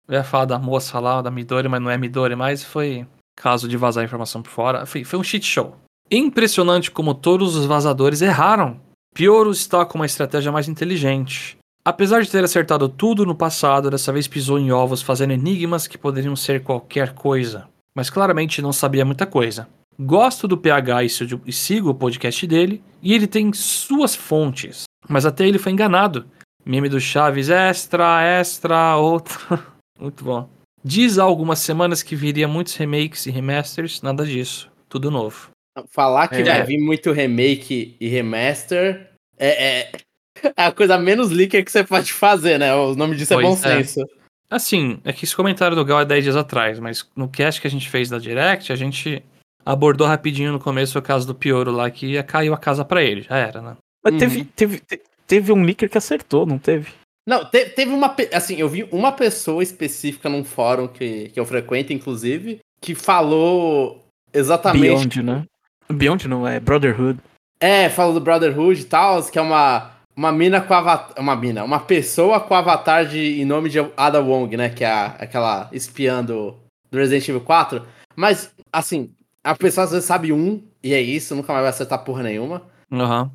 Speaker 3: Eu ia falar da moça lá, da Midori, mas não é Midori, mas foi caso de vazar informação por fora. Foi, foi um shit show. Impressionante como todos os vazadores erraram. Pioru está com uma estratégia mais inteligente. Apesar de ter acertado tudo no passado, dessa vez pisou em ovos fazendo enigmas que poderiam ser qualquer coisa. Mas claramente não sabia muita coisa. Gosto do P H e sigo o podcast dele, e ele tem suas fontes. Mas até ele foi enganado. Meme do Chaves, extra, extra, outro. Muito bom. Diz há algumas semanas que viria muitos remakes e remasters, nada disso. Tudo novo.
Speaker 2: Falar que
Speaker 3: É.
Speaker 2: vai vir muito remake e remaster é, é, é a coisa menos leaker que você pode fazer, né? O nome disso
Speaker 3: Pois
Speaker 2: é bom
Speaker 3: é.
Speaker 2: senso.
Speaker 3: Assim, é que esse comentário do Gal é dez dias atrás, mas no cast que a gente fez da Direct, a gente abordou rapidinho no começo o caso do Pioru lá, que caiu a casa pra ele. Já era, né?
Speaker 1: Mas
Speaker 2: Uhum.
Speaker 1: teve, teve, te- teve um leaker que acertou, não teve?
Speaker 2: Não, te- teve uma. pe- Assim, eu vi uma pessoa específica num fórum que, que eu frequento, inclusive, que falou exatamente.
Speaker 1: Beyond, né? Beyond não, é Brotherhood.
Speaker 2: É, falou do Brotherhood e tal, que é uma, uma mina com avatar. Uma mina, uma pessoa com avatar de, em nome de Ada Wong, né? Que é a, aquela espiã do, do Resident Evil quatro. Mas, assim, a pessoa às vezes sabe um, e é isso, nunca mais vai acertar porra nenhuma.
Speaker 3: Aham.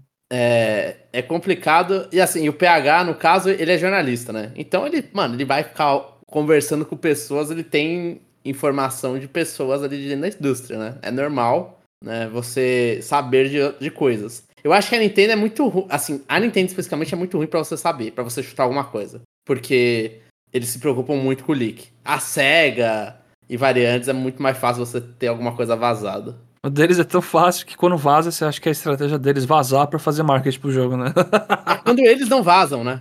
Speaker 2: É, é complicado. E assim, o P H, no caso, ele é jornalista, né? Então ele, mano, ele vai ficar conversando com pessoas, ele tem informação de pessoas ali dentro da indústria, né? É normal, né? Você saber de, de coisas. Eu acho que a Nintendo é muito ruim. Assim, a Nintendo especificamente é muito ruim pra você saber, pra você chutar alguma coisa. Porque eles se preocupam muito com o leak. A SEGA e variantes é muito mais fácil você ter alguma coisa vazada.
Speaker 3: O deles é tão fácil que quando vaza, você acha que é a estratégia deles vazar pra fazer marketing pro jogo, né?
Speaker 2: É quando eles não vazam, né?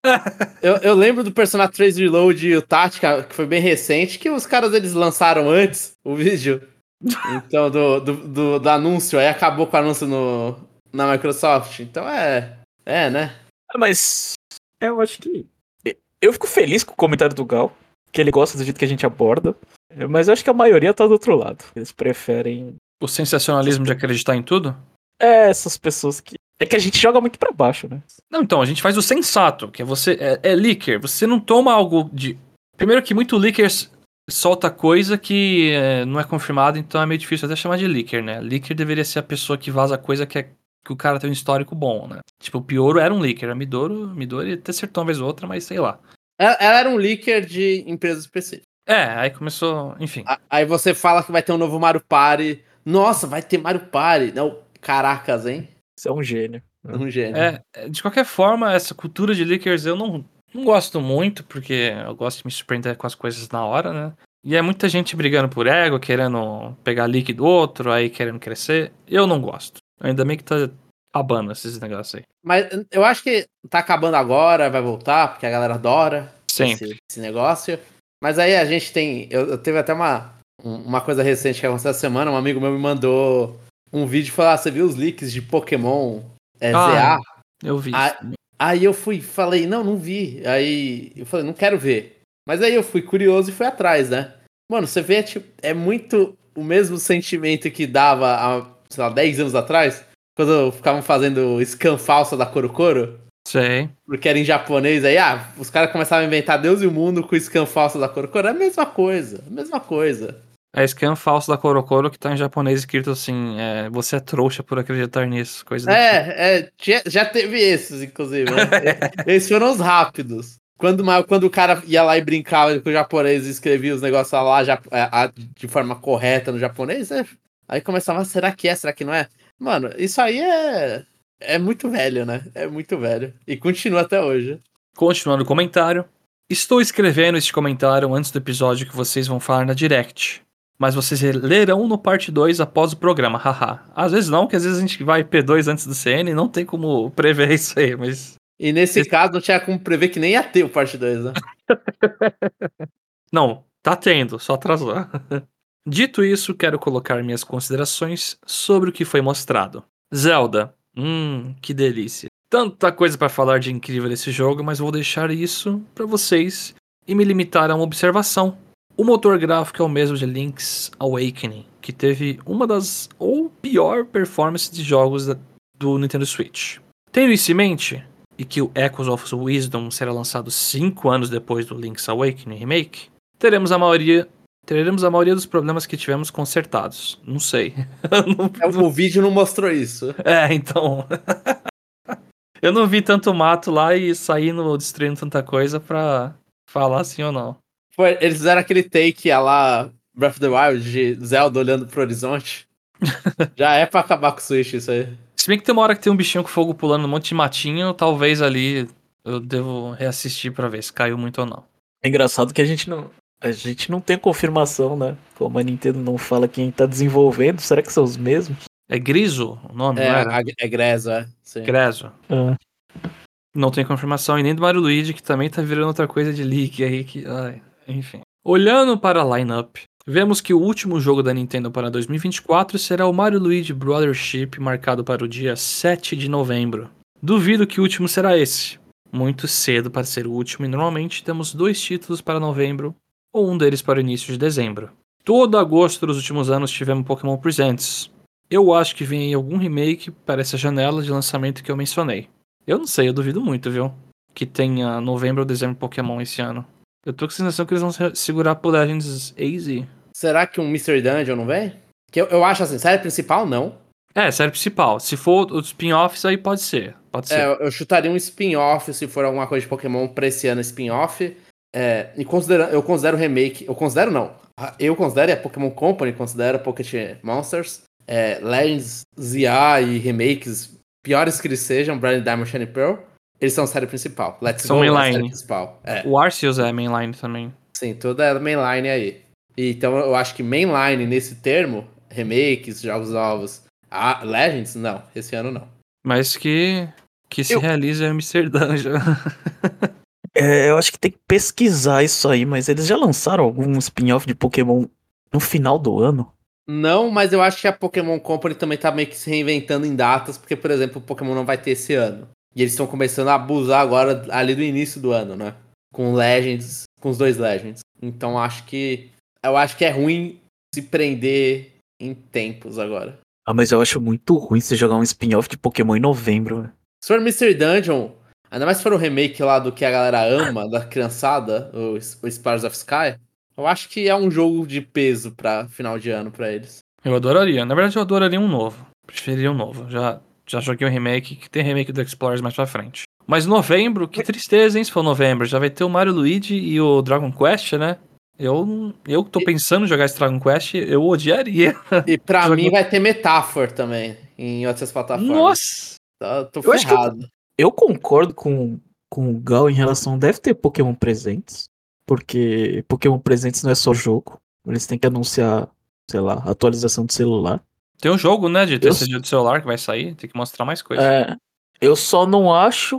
Speaker 2: eu, eu lembro do Persona três Reload e o Tactica, que foi bem recente, que os caras eles lançaram antes o vídeo. Então, do, do, do, do anúncio, aí acabou com o anúncio no, na Microsoft. Então é. É, né?
Speaker 1: Ah, mas eu acho que. Eu fico feliz com o comentário do Gal, que ele gosta do jeito que a gente aborda. Mas eu acho que a maioria tá do outro lado. Eles preferem.
Speaker 3: O sensacionalismo de acreditar em tudo?
Speaker 1: É, essas pessoas que. É que a gente joga muito pra baixo, né?
Speaker 3: Não, então, a gente faz o sensato, que é você. É, é leaker. Você não toma algo de. Primeiro que muito leaker solta coisa que é, não é confirmada, então é meio difícil até chamar de leaker, né? Leaker deveria ser a pessoa que vaza coisa que, é, que o cara tem um histórico bom, né? Tipo, o Pioru era um leaker. A Midoro, Midori até acertou uma vez ou outra, mas sei lá.
Speaker 2: Ela, ela era um leaker de empresa específica.
Speaker 3: É, aí começou. Enfim.
Speaker 2: A- Aí você fala que vai ter um novo Mario Party. Nossa, vai ter Mario Party. Não, caracas, hein?
Speaker 1: Você é um gênio.
Speaker 2: Um gênio.
Speaker 3: É, de qualquer forma, essa cultura de leakers eu não, não gosto muito, porque eu gosto de me surpreender com as coisas na hora, né? E é muita gente brigando por ego, querendo pegar leak do outro, aí querendo crescer. Eu não gosto. Ainda bem que tá acabando esses negócios aí.
Speaker 2: Mas eu acho que tá acabando agora, vai voltar, porque a galera adora
Speaker 3: Sempre.
Speaker 2: esse, esse negócio. Mas aí a gente tem. Eu, eu teve até uma, um- uma coisa recente que aconteceu essa semana. Um amigo meu me mandou um vídeo e falou: ah, você viu os leaks de Pokémon é,
Speaker 3: Ah,
Speaker 2: Z A?
Speaker 3: Eu vi
Speaker 2: Ah,
Speaker 3: isso.
Speaker 2: Aí eu fui, falei, não, não vi. Aí eu falei, não quero ver. Mas aí eu fui curioso e fui atrás, né? Mano, você vê, tipo, é muito o mesmo sentimento que dava há, sei lá, dez anos atrás, quando ficavam fazendo scan falsa da Korokoro,
Speaker 3: Sei.
Speaker 2: porque era em japonês, aí, ah, os caras começavam a inventar Deus e o mundo com scan falsa da Korokoro, é a mesma coisa, a mesma coisa.
Speaker 3: É scan falso da Korokoro que tá em japonês escrito assim, é, você é trouxa por acreditar nisso, coisa do tipo.
Speaker 2: É, é, tinha- já teve esses, inclusive, né? Esses foram os rápidos. Quando, uma- quando o cara ia lá e brincava com o japonês e escrevia os negócios lá já, é, a- de forma correta no japonês, é, aí começava, será que é, será que não é? Mano, isso aí é, é muito velho, né? É muito velho. E continua até hoje.
Speaker 3: Continuando o comentário. Estou escrevendo este comentário antes do episódio que vocês vão falar na Direct. Mas vocês lerão no parte dois após o programa, haha. Às vezes não, porque às vezes a gente vai P dois antes do C N e não tem como prever isso aí, mas...
Speaker 2: E nesse
Speaker 3: Esse-
Speaker 2: caso não tinha como prever que nem ia ter o parte dois, né?
Speaker 3: Não, tá tendo, só atrasou. Dito isso, quero colocar minhas considerações sobre o que foi mostrado. Zelda. Hum, que delícia. Tanta coisa pra falar de incrível desse jogo, mas vou deixar isso pra vocês e me limitar a uma observação. O motor gráfico é o mesmo de Link's Awakening, que teve uma das ou pior performances de jogos da- do Nintendo Switch. Tendo isso em mente, e que o Echoes of Wisdom será lançado cinco anos depois do Link's Awakening Remake, teremos a maioria, teremos a maioria dos problemas que tivemos consertados. Não sei.
Speaker 2: não... O vídeo não mostrou isso.
Speaker 3: É, então... Eu não vi tanto mato lá e saindo, destruindo tanta coisa pra falar sim ou não.
Speaker 2: Foi, eles fizeram aquele take a lá Breath of the Wild de Zelda olhando pro horizonte. Já é pra acabar com o Switch isso aí.
Speaker 3: Se bem que tem uma hora que tem um bichinho com fogo pulando um monte de matinho, talvez ali eu devo reassistir pra ver se caiu muito ou não.
Speaker 1: É engraçado que a gente não, a gente não tem confirmação, né? Como a Nintendo não fala quem tá desenvolvendo, será que são os mesmos?
Speaker 3: É Griso o nome,
Speaker 2: É,
Speaker 3: não era?
Speaker 2: é Grezo, é. Sim.
Speaker 3: Grezo.
Speaker 1: Ah.
Speaker 3: Não tem confirmação, e nem do Mario Luigi, que também tá virando outra coisa de leak aí, que... Ai, enfim. Olhando para a line-up, vemos que o último jogo da Nintendo para dois mil e vinte e quatro será o Mario Luigi Brothership, marcado para o dia sete de novembro. Duvido que o último será esse. Muito cedo para ser o último, e normalmente temos dois títulos para novembro, ou um deles para o início de dezembro. Todo agosto dos últimos anos tivemos Pokémon Presents. Eu acho que vem aí algum remake para essa janela de lançamento que eu mencionei. Eu não sei, eu duvido muito, viu? Que tenha novembro ou dezembro Pokémon esse ano. Eu tô com a sensação que eles vão segurar pro Legends Easy.
Speaker 2: Será que um Mystery Dungeon não vem? Que eu, eu acho assim, série principal, não.
Speaker 3: É, série principal. Se for os spin-offs, aí pode ser. Pode ser.
Speaker 2: É, eu chutaria um spin-off se for alguma coisa de Pokémon pra esse ano spin-off. É, e considera, eu considero remake. Eu considero não. Eu considero, e a Pokémon Company considera Pocket Monsters. É, Legends Z A e remakes, piores que eles sejam, Brilliant Diamond, Shiny Pearl, eles são a série principal. Let's
Speaker 3: São
Speaker 2: Go é a
Speaker 3: mainline.
Speaker 2: série principal. É.
Speaker 3: O Arceus é mainline também.
Speaker 2: Sim, toda é mainline aí. E, então eu acho que mainline nesse termo, remakes, jogos novos, ah, Legends, não, esse ano não.
Speaker 3: Mas que, que se
Speaker 2: Eu-
Speaker 3: realize é Mister Dungeon.
Speaker 1: É, eu acho que tem que pesquisar isso aí, mas eles já lançaram algum spin-off de Pokémon no final do ano?
Speaker 2: Não, mas eu acho que a Pokémon Company também tá meio que se reinventando em datas, porque, por exemplo, o Pokémon não vai ter esse ano. E eles estão começando a abusar agora ali do início do ano, né? Com Legends, com os dois Legends. Então acho que. Eu acho que é ruim se prender em tempos agora.
Speaker 1: Ah, mas eu acho muito ruim você jogar um spin-off de Pokémon em novembro, velho.
Speaker 2: Se for Mystery Dungeon, ainda mais se for o remake lá do que a galera ama, da criançada, o, o Spires of Sky, eu acho que é um jogo de peso pra final de ano pra eles.
Speaker 3: Eu adoraria. Na verdade, eu adoraria um novo. Preferiria um novo. Já, já joguei um remake, que tem remake do Explorers mais pra frente. Mas novembro, que tristeza, hein? Se for novembro, já vai ter o Mario Luigi e o Dragon Quest, né? Eu, eu tô pensando em jogar esse Dragon Quest, eu odiaria.
Speaker 2: E pra
Speaker 3: Joguei-
Speaker 2: mim vai ter Metaphor também, em outras plataformas.
Speaker 3: Nossa!
Speaker 2: Tá, tô
Speaker 1: Eu acho que eu-
Speaker 2: ferrado.
Speaker 1: Eu concordo com, com o Gal em relação. Deve ter Pokémon Presentes. Porque Pokémon Presentes não é só jogo. Eles têm que anunciar, sei lá, atualização de celular.
Speaker 3: Tem um jogo, né, de
Speaker 1: Eu-
Speaker 3: T C G do celular que vai sair, tem que mostrar mais coisa.
Speaker 1: É, eu só não acho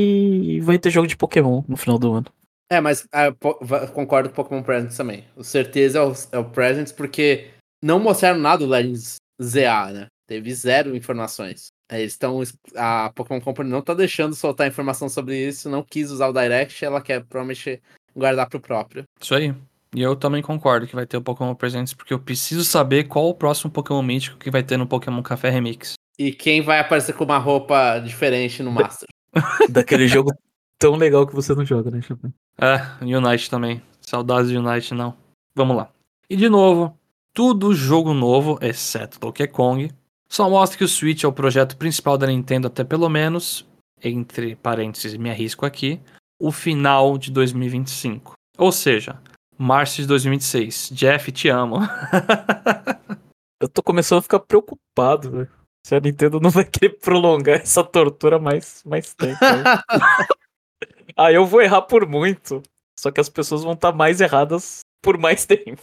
Speaker 1: que vai ter jogo de Pokémon no final do ano.
Speaker 2: É, mas ah, eu po- va- concordo com o Pokémon Presents também. O certeza é o, é o Presents, porque não mostraram nada do Legends Z A, né? Teve zero informações. Aí Eles estão. A Pokémon Company não tá deixando soltar informação sobre isso, não quis usar o Direct, ela quer provavelmente guardar pro próprio.
Speaker 3: Isso aí. E eu também concordo que vai ter o Pokémon Presents, porque eu preciso saber qual o próximo Pokémon mítico que vai ter no Pokémon Café Remix.
Speaker 2: E quem vai aparecer com uma roupa diferente no Master?
Speaker 1: Daquele jogo tão legal que você não joga, né, Chapéu?
Speaker 3: É, Unite também. Saudades de Unite, não. Vamos lá. E de novo, tudo jogo novo, exceto Donkey Kong. Só mostra que o Switch é o projeto principal da Nintendo até pelo menos, entre parênteses, me arrisco aqui, o final de dois mil e vinte e cinco. Ou seja, março de dois mil e vinte e seis. Jeff, te amo.
Speaker 1: Eu tô começando a ficar preocupado, velho. Se a Nintendo não vai querer prolongar essa tortura mais, mais tempo. Né? Ah, eu vou errar por muito. Só que as pessoas vão estar mais erradas por mais tempo.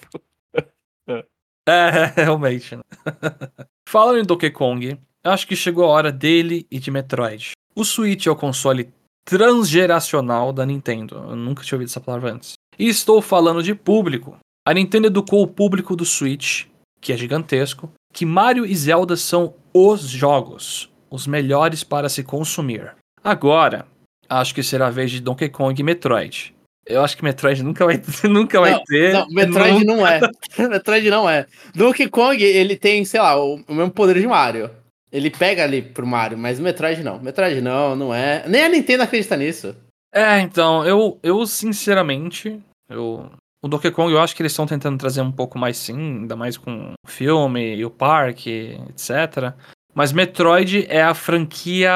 Speaker 3: É, realmente. Né? Falando em Donkey Kong, acho que chegou a hora dele e de Metroid. O Switch é o console transgeracional da Nintendo. Eu nunca tinha ouvido essa palavra antes. E estou falando de público. A Nintendo educou o público do Switch, que é gigantesco, que Mario e Zelda são os jogos, os melhores para se consumir. Agora, acho que será a vez de Donkey Kong e Metroid. Eu acho que Metroid nunca vai, nunca vai
Speaker 2: Não,
Speaker 3: ter.
Speaker 2: não, Metroid
Speaker 3: nunca-
Speaker 2: não é. Metroid não é. Donkey Kong, ele tem, sei lá, o, o mesmo poder de Mario. Ele pega ali pro Mario, mas Metroid não. Metroid não, não é. Nem a Nintendo acredita nisso.
Speaker 3: É, então, eu, eu sinceramente, eu, O Donkey Kong eu acho que eles estão tentando trazer um pouco mais sim, ainda mais com o filme e o parque, etcétera. Mas Metroid é a franquia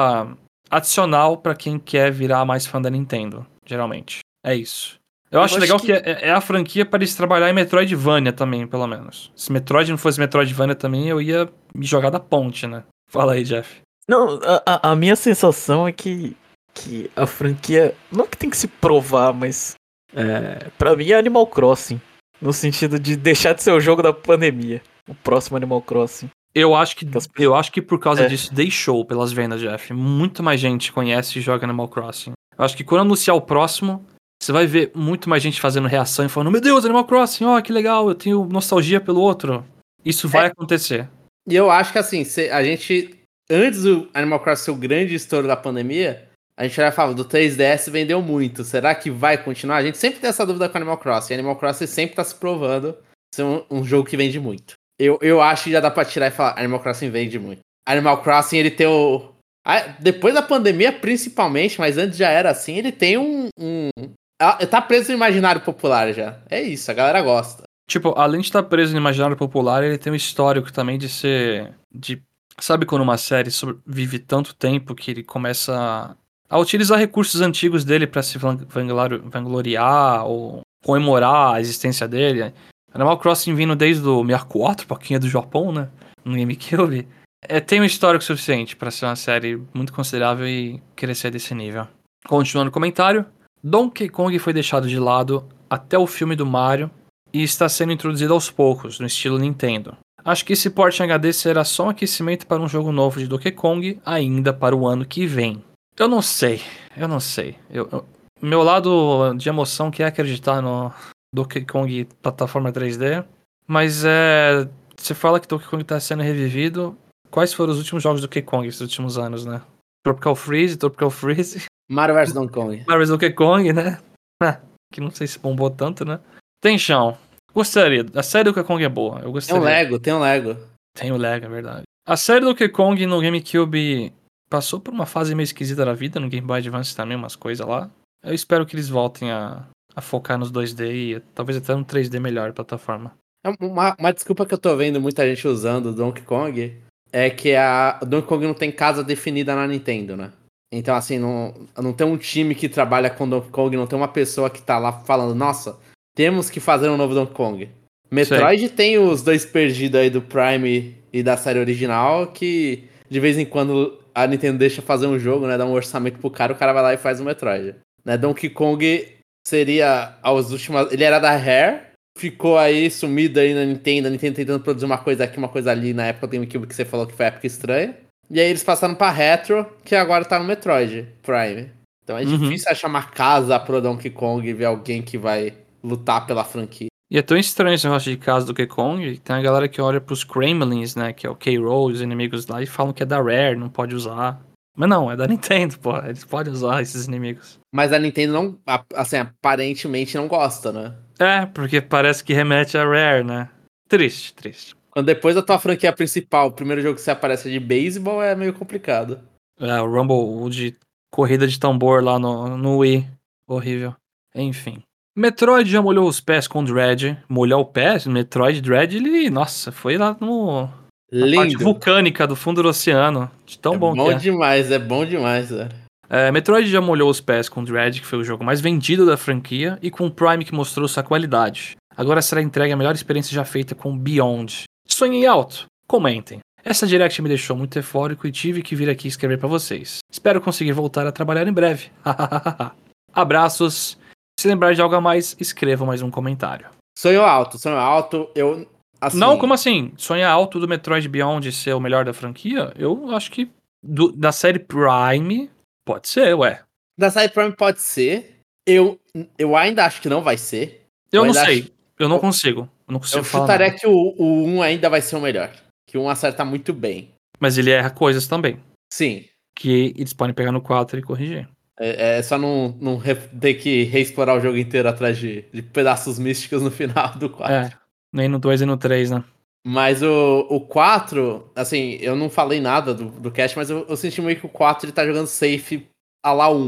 Speaker 3: adicional pra quem quer virar mais fã da Nintendo, geralmente. É isso. Eu,
Speaker 1: Eu
Speaker 3: acho
Speaker 1: acho
Speaker 3: legal
Speaker 1: que-
Speaker 3: que, é, é a franquia para eles trabalhar em Metroidvania também, pelo menos. Se Metroid não fosse Metroidvania também, eu ia me jogar da ponte, né? Fala aí, Jeff.
Speaker 1: Não, a, a- a minha sensação é que, que a franquia. Não que tem que se provar, mas. É, pra mim é Animal Crossing. No sentido de deixar de ser o jogo da pandemia. O próximo Animal Crossing.
Speaker 3: Eu acho que,
Speaker 1: Das-
Speaker 3: eu acho que por causa
Speaker 1: É.
Speaker 3: disso deixou pelas vendas, Jeff. Muito mais gente conhece e joga Animal Crossing. Eu acho que quando anunciar o próximo, você vai ver muito mais gente fazendo reação e falando: Meu Deus, Animal Crossing, ó, que legal, eu tenho nostalgia pelo outro. Isso vai
Speaker 2: É.
Speaker 3: acontecer.
Speaker 2: E eu acho que assim, se a gente. Antes do Animal Crossing ser o grande estouro da pandemia, a gente já falava do três D S vendeu muito. Será que vai continuar? A gente sempre tem essa dúvida com Animal Crossing. Animal Crossing sempre tá se provando ser um, um jogo que vende muito. Eu, eu acho que já dá pra tirar e falar: Animal Crossing vende muito. Animal Crossing, ele tem o. Ah, depois da pandemia, principalmente, mas antes já era assim, ele tem um. um... Ah, tá preso no imaginário popular já. É isso, a galera gosta.
Speaker 3: Tipo, além de estar preso no imaginário popular, ele tem um histórico também de ser. De, sabe quando uma série vive tanto tempo que ele começa a, a utilizar recursos antigos dele pra se van- vanglori- vangloriar ou comemorar a existência dele? Animal Crossing vindo desde o sessenta e quatro, pouquinho do Japão, né? No GameCube. É, tem um histórico suficiente pra ser uma série muito considerável e crescer desse nível. Continuando o comentário, Donkey Kong foi deixado de lado até o filme do Mario e está sendo introduzido aos poucos, no estilo Nintendo. Acho que esse port em H D será só um aquecimento para um jogo novo de Donkey Kong, ainda para o ano que vem. Eu não sei, eu não sei. Eu, eu- meu lado de emoção quer acreditar no Donkey Kong plataforma três D, mas é... Você fala que Donkey Kong está sendo revivido. Quais foram os últimos jogos do Donkey Kong esses últimos anos, né? Tropical Freeze, Tropical Freeze,
Speaker 2: Mario versus. Donkey Kong.
Speaker 3: Mario Donkey Kong, né? Ah, que não sei se bombou tanto, né? Tem chão. Gostaria. A série do Donkey Kong é boa. Eu
Speaker 2: Tem
Speaker 3: gostaria.
Speaker 2: um Lego, tem um Lego.
Speaker 3: Tem o Lego, é verdade. A série do Donkey Kong no GameCube passou por uma fase meio esquisita da vida. No Game Boy Advance também, umas coisas lá. Eu espero que eles voltem a, a focar nos dois D e talvez até no três D melhor a plataforma.
Speaker 2: É Uma, uma desculpa que eu tô vendo muita gente usando do Donkey Kong é que a o Donkey Kong não tem casa definida na Nintendo, né? Então, assim, não, não tem um time que trabalha com Donkey Kong, não tem uma pessoa que tá lá falando, nossa, temos que fazer um novo Donkey Kong. Metroid tem os dois perdidos aí do Prime e da série original, que de vez em quando a Nintendo deixa fazer um jogo, né? Dá um orçamento pro cara, o cara vai lá e faz o Metroid. Né? Donkey Kong seria as últimas. Ele era da Rare, ficou aí sumido aí na Nintendo, a Nintendo tentando produzir uma coisa aqui, uma coisa ali na época do GameCube que você falou que foi época estranha. E aí eles passaram pra Retro, que agora tá no Metroid Prime. Então é
Speaker 3: Uhum.
Speaker 2: difícil achar uma casa pro Donkey Kong e ver alguém que vai lutar pela franquia.
Speaker 3: E é tão estranho esse negócio de casa do Donkey Kong. Tem a galera que olha pros Kremlins, né? Que é o K-Rool, os inimigos lá, e falam que é da Rare, não pode usar. Mas não, é da Nintendo, pô. Eles podem usar esses inimigos.
Speaker 2: Mas a Nintendo não, assim, aparentemente não gosta, né?
Speaker 3: É, porque parece que remete a Rare, né? Triste, triste.
Speaker 2: Quando depois da tua franquia principal, o primeiro jogo que você aparece é de beisebol, é meio complicado.
Speaker 3: É, o Rumble, o de corrida de tambor lá no, no Wii. Horrível. Enfim. Metroid já molhou os pés com Dread. Molhar o pé, Metroid Dread, ele, nossa, foi lá no, na parte
Speaker 2: Lindo.
Speaker 3: vulcânica do fundo do oceano. De tão
Speaker 2: É
Speaker 3: bom,
Speaker 2: bom
Speaker 3: que é.
Speaker 2: demais, é bom demais, velho.
Speaker 3: É, Metroid já molhou os pés com Dread, que foi o jogo mais vendido da franquia, e com Prime, que mostrou sua qualidade. Agora será entregue a melhor experiência já feita com Beyond. Sonhem alto? Comentem. Essa direct me deixou muito eufórico e tive que vir aqui escrever pra vocês. Espero conseguir voltar a trabalhar em breve. Abraços. Se lembrar de algo a mais, escreva mais um comentário.
Speaker 2: Sonho alto, sonho alto, eu... Assim,
Speaker 3: Não, como assim? Sonhar alto do Metroid Beyond ser o melhor da franquia? Eu acho que do- da série Prime pode ser, ué.
Speaker 2: Da série Prime pode ser. Eu, eu ainda acho que não vai ser.
Speaker 3: Eu,
Speaker 2: Eu
Speaker 3: não
Speaker 2: ainda
Speaker 3: sei.
Speaker 2: acho-
Speaker 3: Eu não
Speaker 2: eu-
Speaker 3: consigo. Eu não consigo
Speaker 2: Eu
Speaker 3: falar
Speaker 2: chutaria
Speaker 3: nada.
Speaker 2: que o, o um ainda vai ser o melhor. Que o um acerta muito bem.
Speaker 3: Mas ele erra coisas também.
Speaker 2: Sim.
Speaker 3: Que eles podem pegar no quatro e corrigir.
Speaker 2: É, é só não, não re- ter que reexplorar o jogo inteiro atrás de, de pedaços místicos no final do quatro.
Speaker 3: É. Nem no dois e no três, né?
Speaker 2: Mas o, o quatro, assim, eu não falei nada do, do cast, mas eu, eu senti meio que o quatro ele tá jogando safe a lá um.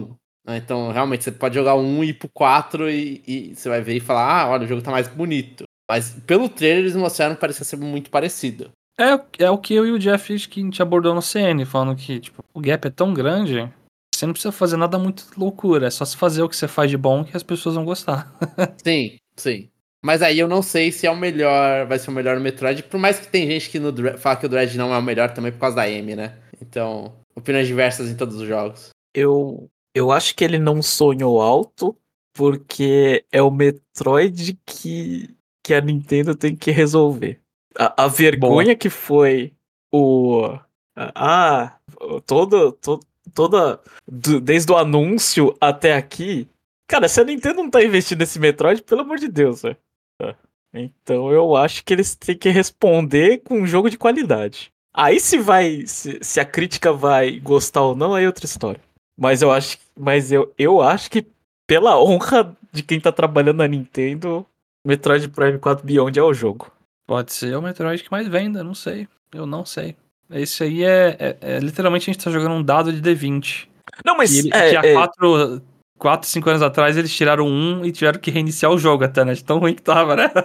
Speaker 2: Então, realmente, você pode jogar o um e ir pro quatro e, e você vai ver e falar, ah, olha, o jogo tá mais bonito. Mas pelo trailer eles mostraram que parecia ser muito parecido.
Speaker 3: É, é o que eu e o Jeff que a gente abordou no C N, falando que tipo, o gap é tão grande, você não precisa fazer nada muito loucura, é só se fazer o que você faz de bom que as pessoas vão gostar.
Speaker 2: Sim, sim. Mas aí eu não sei se é o melhor, vai ser o melhor Metroid, por mais que tem gente que no, fala que o Dread não é o melhor também por causa da Amy, né? Então, opiniões diversas em todos os jogos.
Speaker 1: Eu, eu acho que ele não sonhou alto, porque é o Metroid que, que a Nintendo tem que resolver. A, a vergonha
Speaker 3: Boa.
Speaker 1: que foi o. Ah, todo, todo, toda. do- desde o anúncio até aqui. Cara, se a Nintendo não tá investindo nesse Metroid, pelo amor de Deus, velho. Tá. Então eu acho que eles têm que responder com um jogo de qualidade. Aí se vai. Se, se a crítica vai gostar ou não, aí é outra história. Mas eu acho, mas eu, eu acho que pela honra de quem tá trabalhando na Nintendo, Metroid Prime quatro Beyond é o jogo.
Speaker 3: Pode ser o Metroid que mais venda, não sei. Eu não sei. Esse aí é, é- é- literalmente a gente tá jogando um dado de D vinte.
Speaker 1: Não,
Speaker 3: Que,
Speaker 1: mas
Speaker 3: ele- que há
Speaker 1: é, é,
Speaker 3: quatro, quatro, cinco anos atrás eles tiraram um e tiveram que reiniciar o jogo até, né? De tão ruim que tava, né?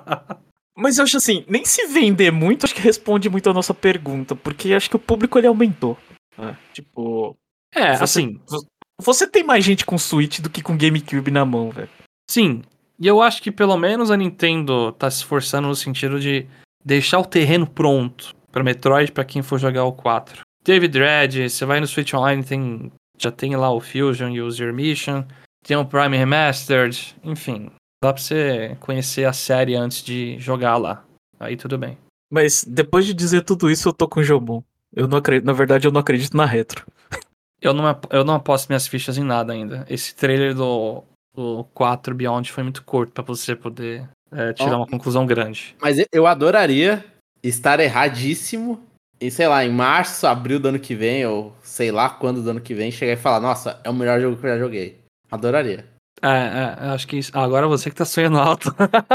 Speaker 1: mas eu acho assim, nem se vender muito, acho que responde muito a nossa pergunta, porque acho que o público ele aumentou. Né? Tipo,
Speaker 3: É,
Speaker 1: você,
Speaker 3: assim,
Speaker 1: você tem mais gente com Switch do que com GameCube na mão, velho.
Speaker 3: sim. E eu acho que pelo menos a Nintendo tá se esforçando no sentido de deixar o terreno pronto pra Metroid pra quem for jogar o quatro. Teve Dread, você vai no Switch Online, tem, já tem lá o Fusion e o Zero Mission, tem o Prime Remastered, enfim. Dá pra você conhecer a série antes de jogar lá. Aí tudo bem.
Speaker 1: Mas depois de dizer tudo isso, eu tô com o Jomon. Eu não acredito, na verdade, eu não acredito na retro.
Speaker 3: Eu não, ap- eu não aposto minhas fichas em nada ainda. Esse trailer do, do quatro Beyond foi muito curto pra você poder é, tirar
Speaker 2: Ó,
Speaker 3: uma conclusão grande.
Speaker 2: mas eu adoraria estar erradíssimo e, sei lá, em março, abril do ano que vem, ou sei lá quando do ano que vem, chegar e falar, nossa, é o melhor jogo que eu já joguei. Adoraria.
Speaker 3: É, é, acho que isso. Agora você que tá sonhando alto.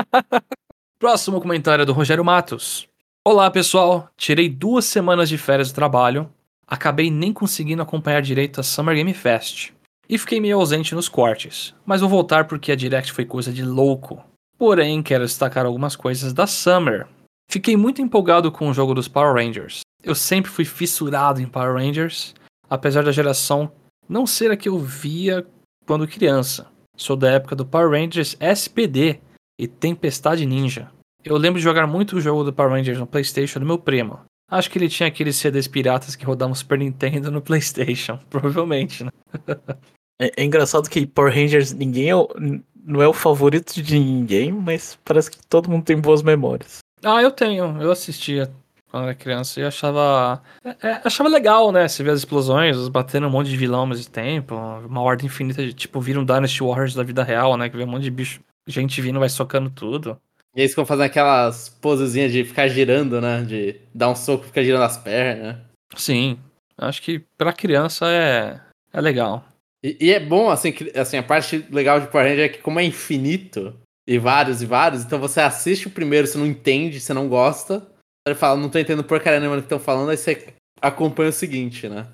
Speaker 3: Próximo comentário é do Rogério Matos. Olá, pessoal. Tirei duas semanas de férias do trabalho. Acabei nem conseguindo acompanhar direito a Summer Game Fest. E fiquei meio ausente nos cortes. Mas vou voltar porque a Direct foi coisa de louco. Porém, quero destacar algumas coisas da Summer. Fiquei muito empolgado com o jogo dos Power Rangers. Eu sempre fui fissurado em Power Rangers, apesar da geração não ser a que eu via quando criança. Sou da época do Power Rangers S P D e Tempestade Ninja. Eu lembro de jogar muito o jogo do Power Rangers no PlayStation do meu primo. Acho que ele tinha aqueles C Ds piratas que rodavam Super Nintendo no PlayStation. Provavelmente, né?
Speaker 1: É, é engraçado que Power Rangers ninguém é o- n- não é o favorito de ninguém, mas parece que todo mundo tem boas memórias.
Speaker 3: Ah, eu tenho. Eu assistia quando era criança e achava. É, é, achava legal, né? Você vê as explosões, os batendo um monte de vilão ao mesmo tempo. Uma ordem infinita de tipo, vira um Dynasty Warriors da vida real, né? Que vê um monte de bicho, gente vindo, vai socando tudo.
Speaker 2: E eles ficam fazendo aquelas posezinhas de ficar girando, né? De dar um soco e ficar girando as pernas.
Speaker 3: Sim, acho que pra criança é, é legal.
Speaker 2: E, e é bom, assim, que, assim, a parte legal de Power Ranger é que como é infinito, e vários e vários, então você assiste o primeiro, você não entende, você não gosta, você fala, não tô entendendo porcaria nenhuma do que estão falando, aí você acompanha o seguinte, né?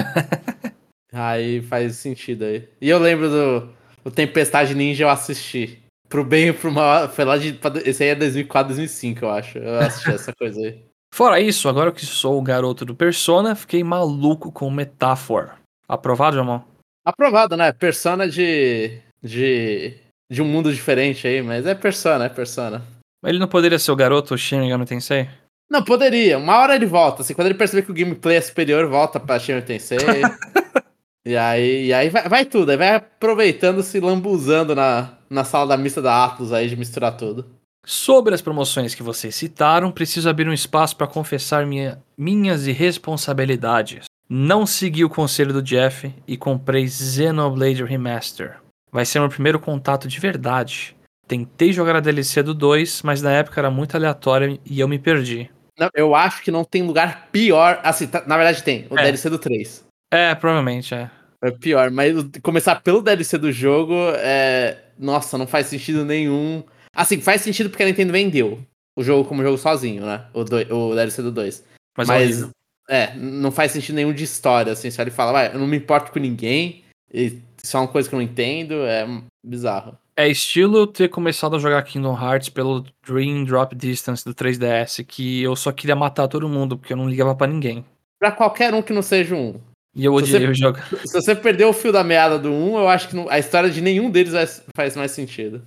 Speaker 2: Aí faz sentido aí. E eu lembro do o Tempestade Ninja, eu assisti. Pro bem e pro mal, foi lá de... Esse aí é dois mil e quatro, dois mil e cinco, eu acho. Eu assisti essa coisa aí.
Speaker 3: Fora isso, agora que sou o garoto do Persona, fiquei maluco com Metaphor. Aprovado, Jamon?
Speaker 2: Aprovado, né? Persona de... de... de um mundo diferente aí, mas é Persona, é Persona.
Speaker 3: Ele não poderia ser o garoto Shin Megami Tensei?
Speaker 2: Não, poderia. Uma hora ele volta. Assim, quando ele perceber que o gameplay é superior, volta pra Shin Tensei. E aí, e aí vai, vai tudo. Aí vai aproveitando, se lambuzando na, na sala da missa da Atlus aí de misturar tudo.
Speaker 3: Sobre as promoções que vocês citaram, preciso abrir um espaço para confessar minha, minhas irresponsabilidades. Não segui o conselho do Jeff e comprei Xenoblade Remaster. Vai ser meu primeiro contato de verdade. Tentei jogar a D L C do dois, mas na época era muito aleatória e eu me perdi.
Speaker 2: Não, eu acho que não tem lugar pior. Assim, tá- na verdade tem. O
Speaker 3: É.
Speaker 2: D L C do três.
Speaker 3: É, provavelmente, é.
Speaker 2: É pior, mas o- começar pelo D L C do jogo é. Nossa, não faz sentido nenhum. Assim, faz sentido porque a Nintendo vendeu o jogo como jogo sozinho, né? O, do, o D L C do dois.
Speaker 3: Mas,
Speaker 2: Mas,
Speaker 3: horrível.
Speaker 2: é, não faz sentido nenhum de história, assim. Se ele fala, vai, eu não me importo com ninguém. E isso é uma coisa que eu não entendo, é bizarro.
Speaker 3: É estilo ter começado a jogar Kingdom Hearts pelo Dream Drop Distance do três D S, que eu só queria matar todo mundo, porque eu não ligava pra ninguém.
Speaker 2: Pra qualquer um que não seja um.
Speaker 3: E eu odiei o jogo.
Speaker 2: Se você perdeu o fio da meada do um, eu acho que não, a história de nenhum deles vai, faz mais sentido.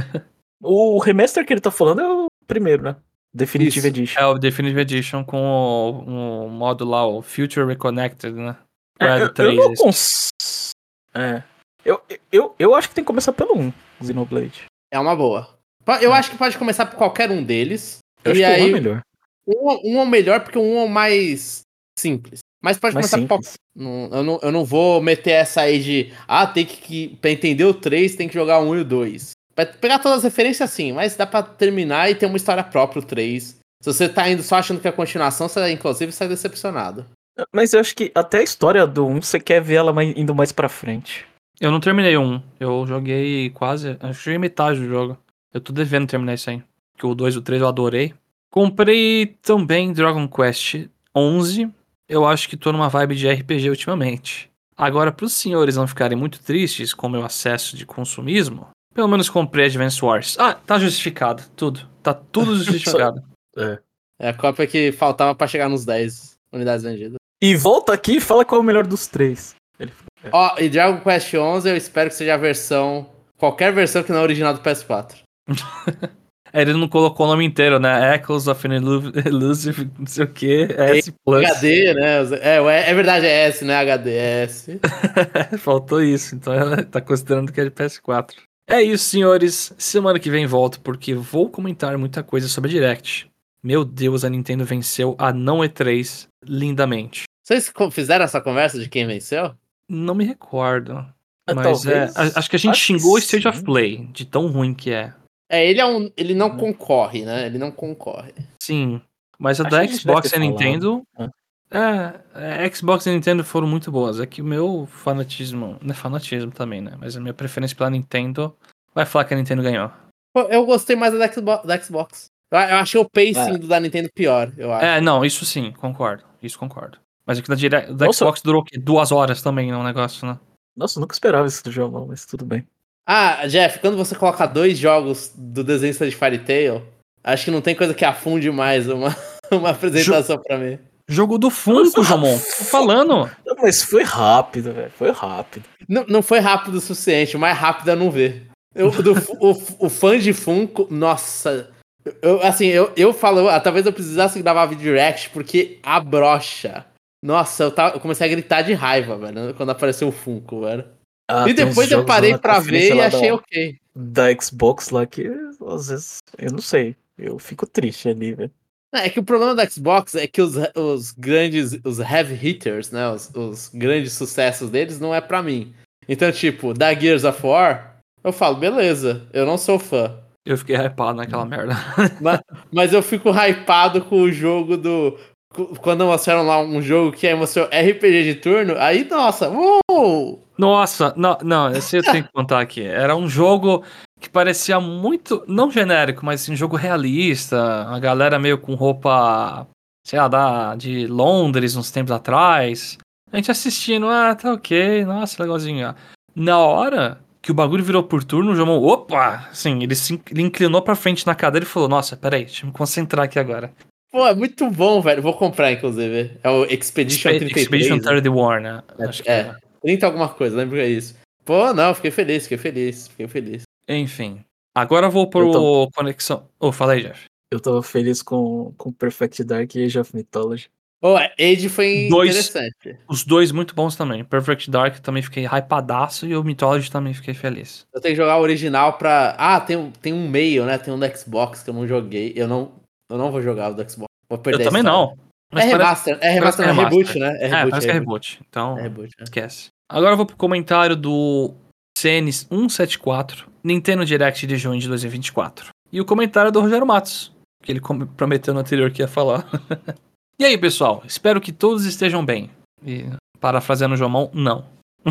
Speaker 1: O remaster que ele tá falando é o primeiro, né? Definitive
Speaker 2: Isso.
Speaker 1: Edition.
Speaker 3: É o Definitive Edition com o, o modo lá, o Future Reconnected, né? Ou é,
Speaker 1: É,
Speaker 3: do
Speaker 1: eu,
Speaker 3: três,
Speaker 1: eu não
Speaker 3: esse?
Speaker 1: cons... É. Eu, eu, eu acho que tem que começar pelo um, Xenoblade.
Speaker 2: É uma boa. Eu acho que pode começar por qualquer um deles.
Speaker 1: Eu
Speaker 2: e
Speaker 1: acho que
Speaker 2: aí,
Speaker 1: o um é melhor.
Speaker 2: Um, um é o melhor porque um é o mais simples. Mas pode
Speaker 1: Mais
Speaker 2: começar por
Speaker 1: simples.
Speaker 2: Não, eu, não, eu não vou meter essa aí de. Ah, tem que. que pra entender o três, tem que jogar o um e o dois. Vai pegar todas as referências sim, mas dá pra terminar e ter uma história própria o três. Se você tá indo só achando que é continuação, você inclusive sai decepcionado.
Speaker 1: Mas eu acho que até a história do um, você quer ver ela mais, indo mais pra frente.
Speaker 3: Eu não terminei um. Eu joguei quase. Acho que joguei metade do jogo. Eu tô devendo terminar isso aí. Porque o dois e o três eu adorei. Comprei também Dragon Quest onze. Eu acho que tô numa vibe de R P G ultimamente. Agora, pros senhores não ficarem muito tristes com o meu acesso de consumismo, pelo menos comprei Advance Wars. Ah, tá justificado. Tudo. Tá tudo justificado.
Speaker 1: É.
Speaker 2: É a cópia que faltava pra chegar nos dez unidades vendidas.
Speaker 1: E volta aqui e fala qual é o melhor dos três. Ele... É.
Speaker 2: Ó, e Dragon Quest onze eu espero que seja a versão. Qualquer versão que não é original do P S quatro.
Speaker 3: Ele não colocou o nome inteiro, né? Echoes of an Elusive, não sei o que, S Plus.
Speaker 2: H D, né? É, é verdade, é S, né? H D, é S.
Speaker 3: Faltou isso, então ela tá considerando que é de P S quatro. É isso, senhores. Semana que vem volto, porque vou comentar muita coisa sobre a Direct. Meu Deus, a Nintendo venceu a não E três lindamente.
Speaker 2: Vocês fizeram essa conversa de quem venceu?
Speaker 3: Não me recordo.
Speaker 1: Ah,
Speaker 3: Mas
Speaker 1: talvez.
Speaker 3: é, acho que a gente
Speaker 1: Acho
Speaker 3: xingou o
Speaker 1: que
Speaker 3: State
Speaker 1: sim.
Speaker 3: of Play, de tão ruim que é.
Speaker 2: É, ele é um. Ele não
Speaker 1: Uhum.
Speaker 2: concorre, né? Ele não concorre.
Speaker 3: Sim, mas a
Speaker 1: Acho
Speaker 3: da
Speaker 1: que a gente deve
Speaker 3: Xbox
Speaker 1: ter
Speaker 3: e a
Speaker 1: falado.
Speaker 3: Nintendo...
Speaker 1: Ah.
Speaker 3: É, a Xbox e a Nintendo foram muito boas. É que o meu fanatismo... Não é fanatismo também, né? Mas a minha preferência pela Nintendo vai falar que a Nintendo ganhou.
Speaker 2: Pô, eu gostei mais da Xbox. Da Xbox. Eu, eu achei o pacing
Speaker 1: É.
Speaker 2: do da Nintendo pior, eu acho.
Speaker 3: É, não, isso sim, concordo. Isso concordo. Mas aqui da, dire... da
Speaker 1: Nossa.
Speaker 3: Xbox durou o quê? Duas horas também, no negócio, né?
Speaker 1: Nossa, eu nunca esperava isso do jogo, mas tudo bem.
Speaker 2: Ah, Jeff, quando você coloca dois jogos do desenho de Fairy Tail, acho que não tem coisa que afunde mais uma, uma apresentação pra mim.
Speaker 3: Jogo do Funko, Jomon. Tô falando.
Speaker 1: Não, mas foi rápido, velho. Foi rápido.
Speaker 2: Não, não foi rápido o suficiente, o mais rápido é não ver. Eu, do, o, o fã de Funko, nossa. Eu, assim, eu, eu falo, ah, talvez eu precisasse gravar vídeo direct, porque a brocha. Nossa, eu, tava, eu comecei a gritar de raiva, velho, quando apareceu o Funko, velho.
Speaker 1: Ah,
Speaker 2: e
Speaker 1: tem uns
Speaker 2: depois eu
Speaker 1: jogos
Speaker 2: parei
Speaker 1: lá na
Speaker 2: pra
Speaker 1: conferência
Speaker 2: ver e
Speaker 1: lá
Speaker 2: achei
Speaker 1: da,
Speaker 2: ok.
Speaker 1: da Xbox lá que, às vezes, eu não sei. Eu fico triste ali, velho.
Speaker 2: É que o problema da Xbox é que os, os grandes, os heavy hitters, né, os, os grandes sucessos deles não é pra mim. Então, tipo, da Gears of War, eu falo, beleza, eu não sou fã.
Speaker 3: Eu fiquei hypado naquela merda.
Speaker 2: mas, mas eu fico hypado com o jogo do... Quando mostraram lá um jogo que aí mostrou R P G de turno, aí, nossa, uou!
Speaker 3: Nossa, não, não, esse eu tenho que contar aqui. Era um jogo que parecia muito, não genérico, mas um jogo realista. A galera meio com roupa, sei lá, da, de Londres uns tempos atrás. A gente assistindo, ah, tá ok, nossa, legalzinho. Na hora que o bagulho virou por turno, o João, opa! Assim, ele se ele inclinou pra frente na cadeira e falou, nossa, peraí, deixa eu me concentrar aqui agora.
Speaker 2: Pô, é muito bom, velho. Vou comprar, inclusive. É o Expedition
Speaker 3: Expe-
Speaker 2: trinta e três.
Speaker 3: Expedition
Speaker 2: né?
Speaker 3: thirty War, né?
Speaker 2: É,
Speaker 3: Acho que
Speaker 2: é,
Speaker 3: era.
Speaker 2: trinta alguma coisa, lembro que é isso. Pô, não, fiquei feliz, fiquei feliz, fiquei feliz.
Speaker 3: Enfim. Agora eu vou pro
Speaker 1: Eu tô-
Speaker 3: Conexão... Oh, fala aí, Jeff.
Speaker 1: Eu tava feliz com, com Perfect Dark e Age of Mythology.
Speaker 2: Pô, Age foi
Speaker 3: Dois.
Speaker 2: interessante.
Speaker 3: Os dois muito bons também. Perfect Dark também fiquei hypadaço e o Mythology também fiquei feliz.
Speaker 2: Eu tenho que jogar o original pra... Ah, tem, um- tem um meio, né? Tem um do Xbox que eu não joguei. Eu não, eu não vou jogar o do Xbox. Vou perder
Speaker 3: Eu também
Speaker 2: a história.
Speaker 3: não. Mas
Speaker 2: é
Speaker 3: parece-
Speaker 2: remaster, é remaster,
Speaker 3: parece
Speaker 2: não,
Speaker 3: que é
Speaker 2: reboot,
Speaker 3: remaster.
Speaker 2: né? É
Speaker 3: É,
Speaker 2: reboot,
Speaker 3: parece que é
Speaker 2: reboot.
Speaker 3: reboot. Então,
Speaker 2: É reboot, né?
Speaker 3: esquece. Agora eu vou pro comentário do C N cento e setenta e quatro, Nintendo Direct de junho de dois mil e vinte e quatro. E o comentário é do Rogério Matos, que ele com- prometeu no anterior que ia falar. E aí, pessoal? Espero que todos estejam bem. E, parafraseando o Jomão, não.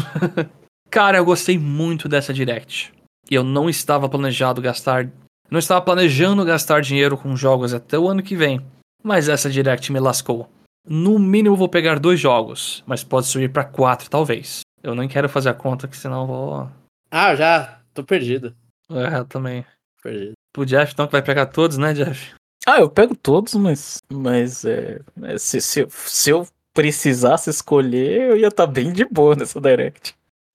Speaker 3: Cara, eu gostei muito dessa Direct. E eu não estava planejado gastar... Não estava planejando gastar dinheiro com jogos até o ano que vem. Mas essa Direct me lascou. No mínimo vou pegar dois jogos, mas pode subir pra quatro talvez. Eu nem quero fazer a conta, que senão eu vou...
Speaker 2: Ah, eu já tô perdido.
Speaker 3: É, eu também.
Speaker 2: Perdido.
Speaker 3: Pro Jeff, então, que vai pegar todos, né, Jeff?
Speaker 1: Ah, eu pego todos, mas, mas é, é, se, se, se eu precisasse escolher, eu ia estar bem de boa nessa Direct.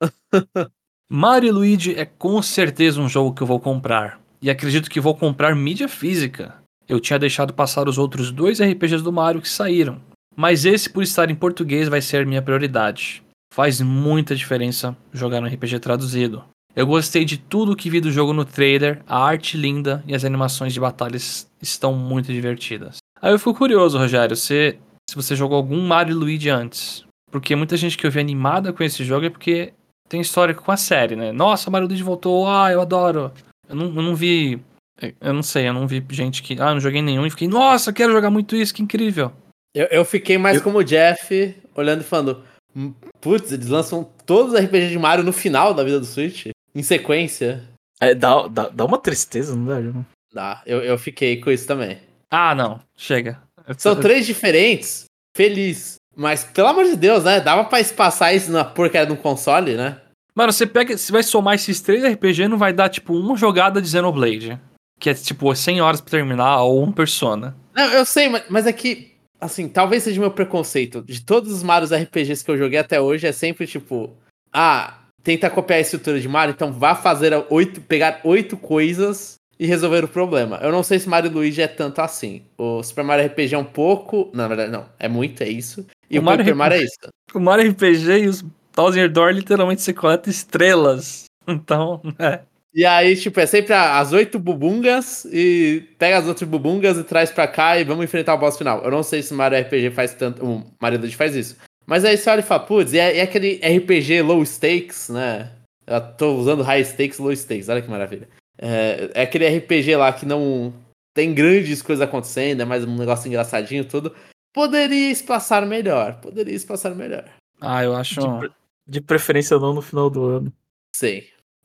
Speaker 3: Mario e Luigi é com certeza um jogo que eu vou comprar. E acredito que vou comprar mídia física. Eu tinha deixado passar os outros dois R P Gs do Mario que saíram. Mas esse, por estar em português, vai ser minha prioridade. Faz muita diferença jogar um R P G traduzido. Eu gostei de tudo que vi do jogo no trailer, a arte linda e as animações de batalhas estão muito divertidas. Aí eu fico curioso, Rogério, se, se você jogou algum Mario e Luigi antes. Porque muita gente que eu vi animada com esse jogo é porque tem histórico com a série, né? Nossa, Mario e Luigi voltou, ah, eu adoro. Eu não, eu não vi, eu não sei, eu não vi gente que, ah, não joguei nenhum e fiquei, nossa, quero jogar muito isso, que incrível.
Speaker 2: Eu, eu fiquei mais
Speaker 1: Eu-
Speaker 2: como o Jeff, olhando e falando, "Hum, putz, eles lançam todos os R P Gs de Mario no final da vida do Switch, em sequência.
Speaker 1: É, dá, dá, dá uma tristeza, não dá, João?
Speaker 2: Dá, eu, eu fiquei com isso também.
Speaker 3: Ah, não, chega. Eu tô-
Speaker 2: São três diferentes, feliz. Mas, pelo amor de Deus, né? Dava pra espaçar isso na porcaria do console, né?
Speaker 3: Mano, você pega, você vai somar esses três R P G, não vai dar, tipo, uma jogada de Xenoblade. Que é, tipo, cem horas pra terminar, ou um Persona.
Speaker 2: Não, eu sei, mas, mas é que, assim, talvez seja o meu preconceito. De todos os Marios R P Gs que eu joguei até hoje, é sempre tipo, ah, tenta copiar a estrutura de Mario, então vá fazer oito, pegar oito coisas e resolver o problema. Eu não sei se Mario e Luigi é tanto assim. O Super Mario R P G é um pouco. Não, na verdade, não. É muito, é isso. E
Speaker 3: O
Speaker 2: o,
Speaker 3: Mario
Speaker 2: Paper
Speaker 3: R P G
Speaker 2: Mario é isso.
Speaker 3: O Mario R P G e os Thousand Door, literalmente, você coleta estrelas. Então, é.
Speaker 2: E aí, tipo, é sempre a- as oito bubungas e pega as outras bubungas e traz pra cá e vamos enfrentar o boss final. Eu não sei se o Mario R P G faz tanto. O Mario Luigi faz isso. Mas aí você olha e fala, putz, e é, é aquele R P G low stakes, né? Eu tô usando high stakes, low stakes, olha que maravilha. É, é aquele R P G lá que não tem grandes coisas acontecendo, é mais um negócio engraçadinho e tudo. Poderia espaçar melhor, poderia espaçar melhor.
Speaker 3: Ah, eu acho.
Speaker 1: De, pre- de preferência não no final do ano.
Speaker 2: Sim.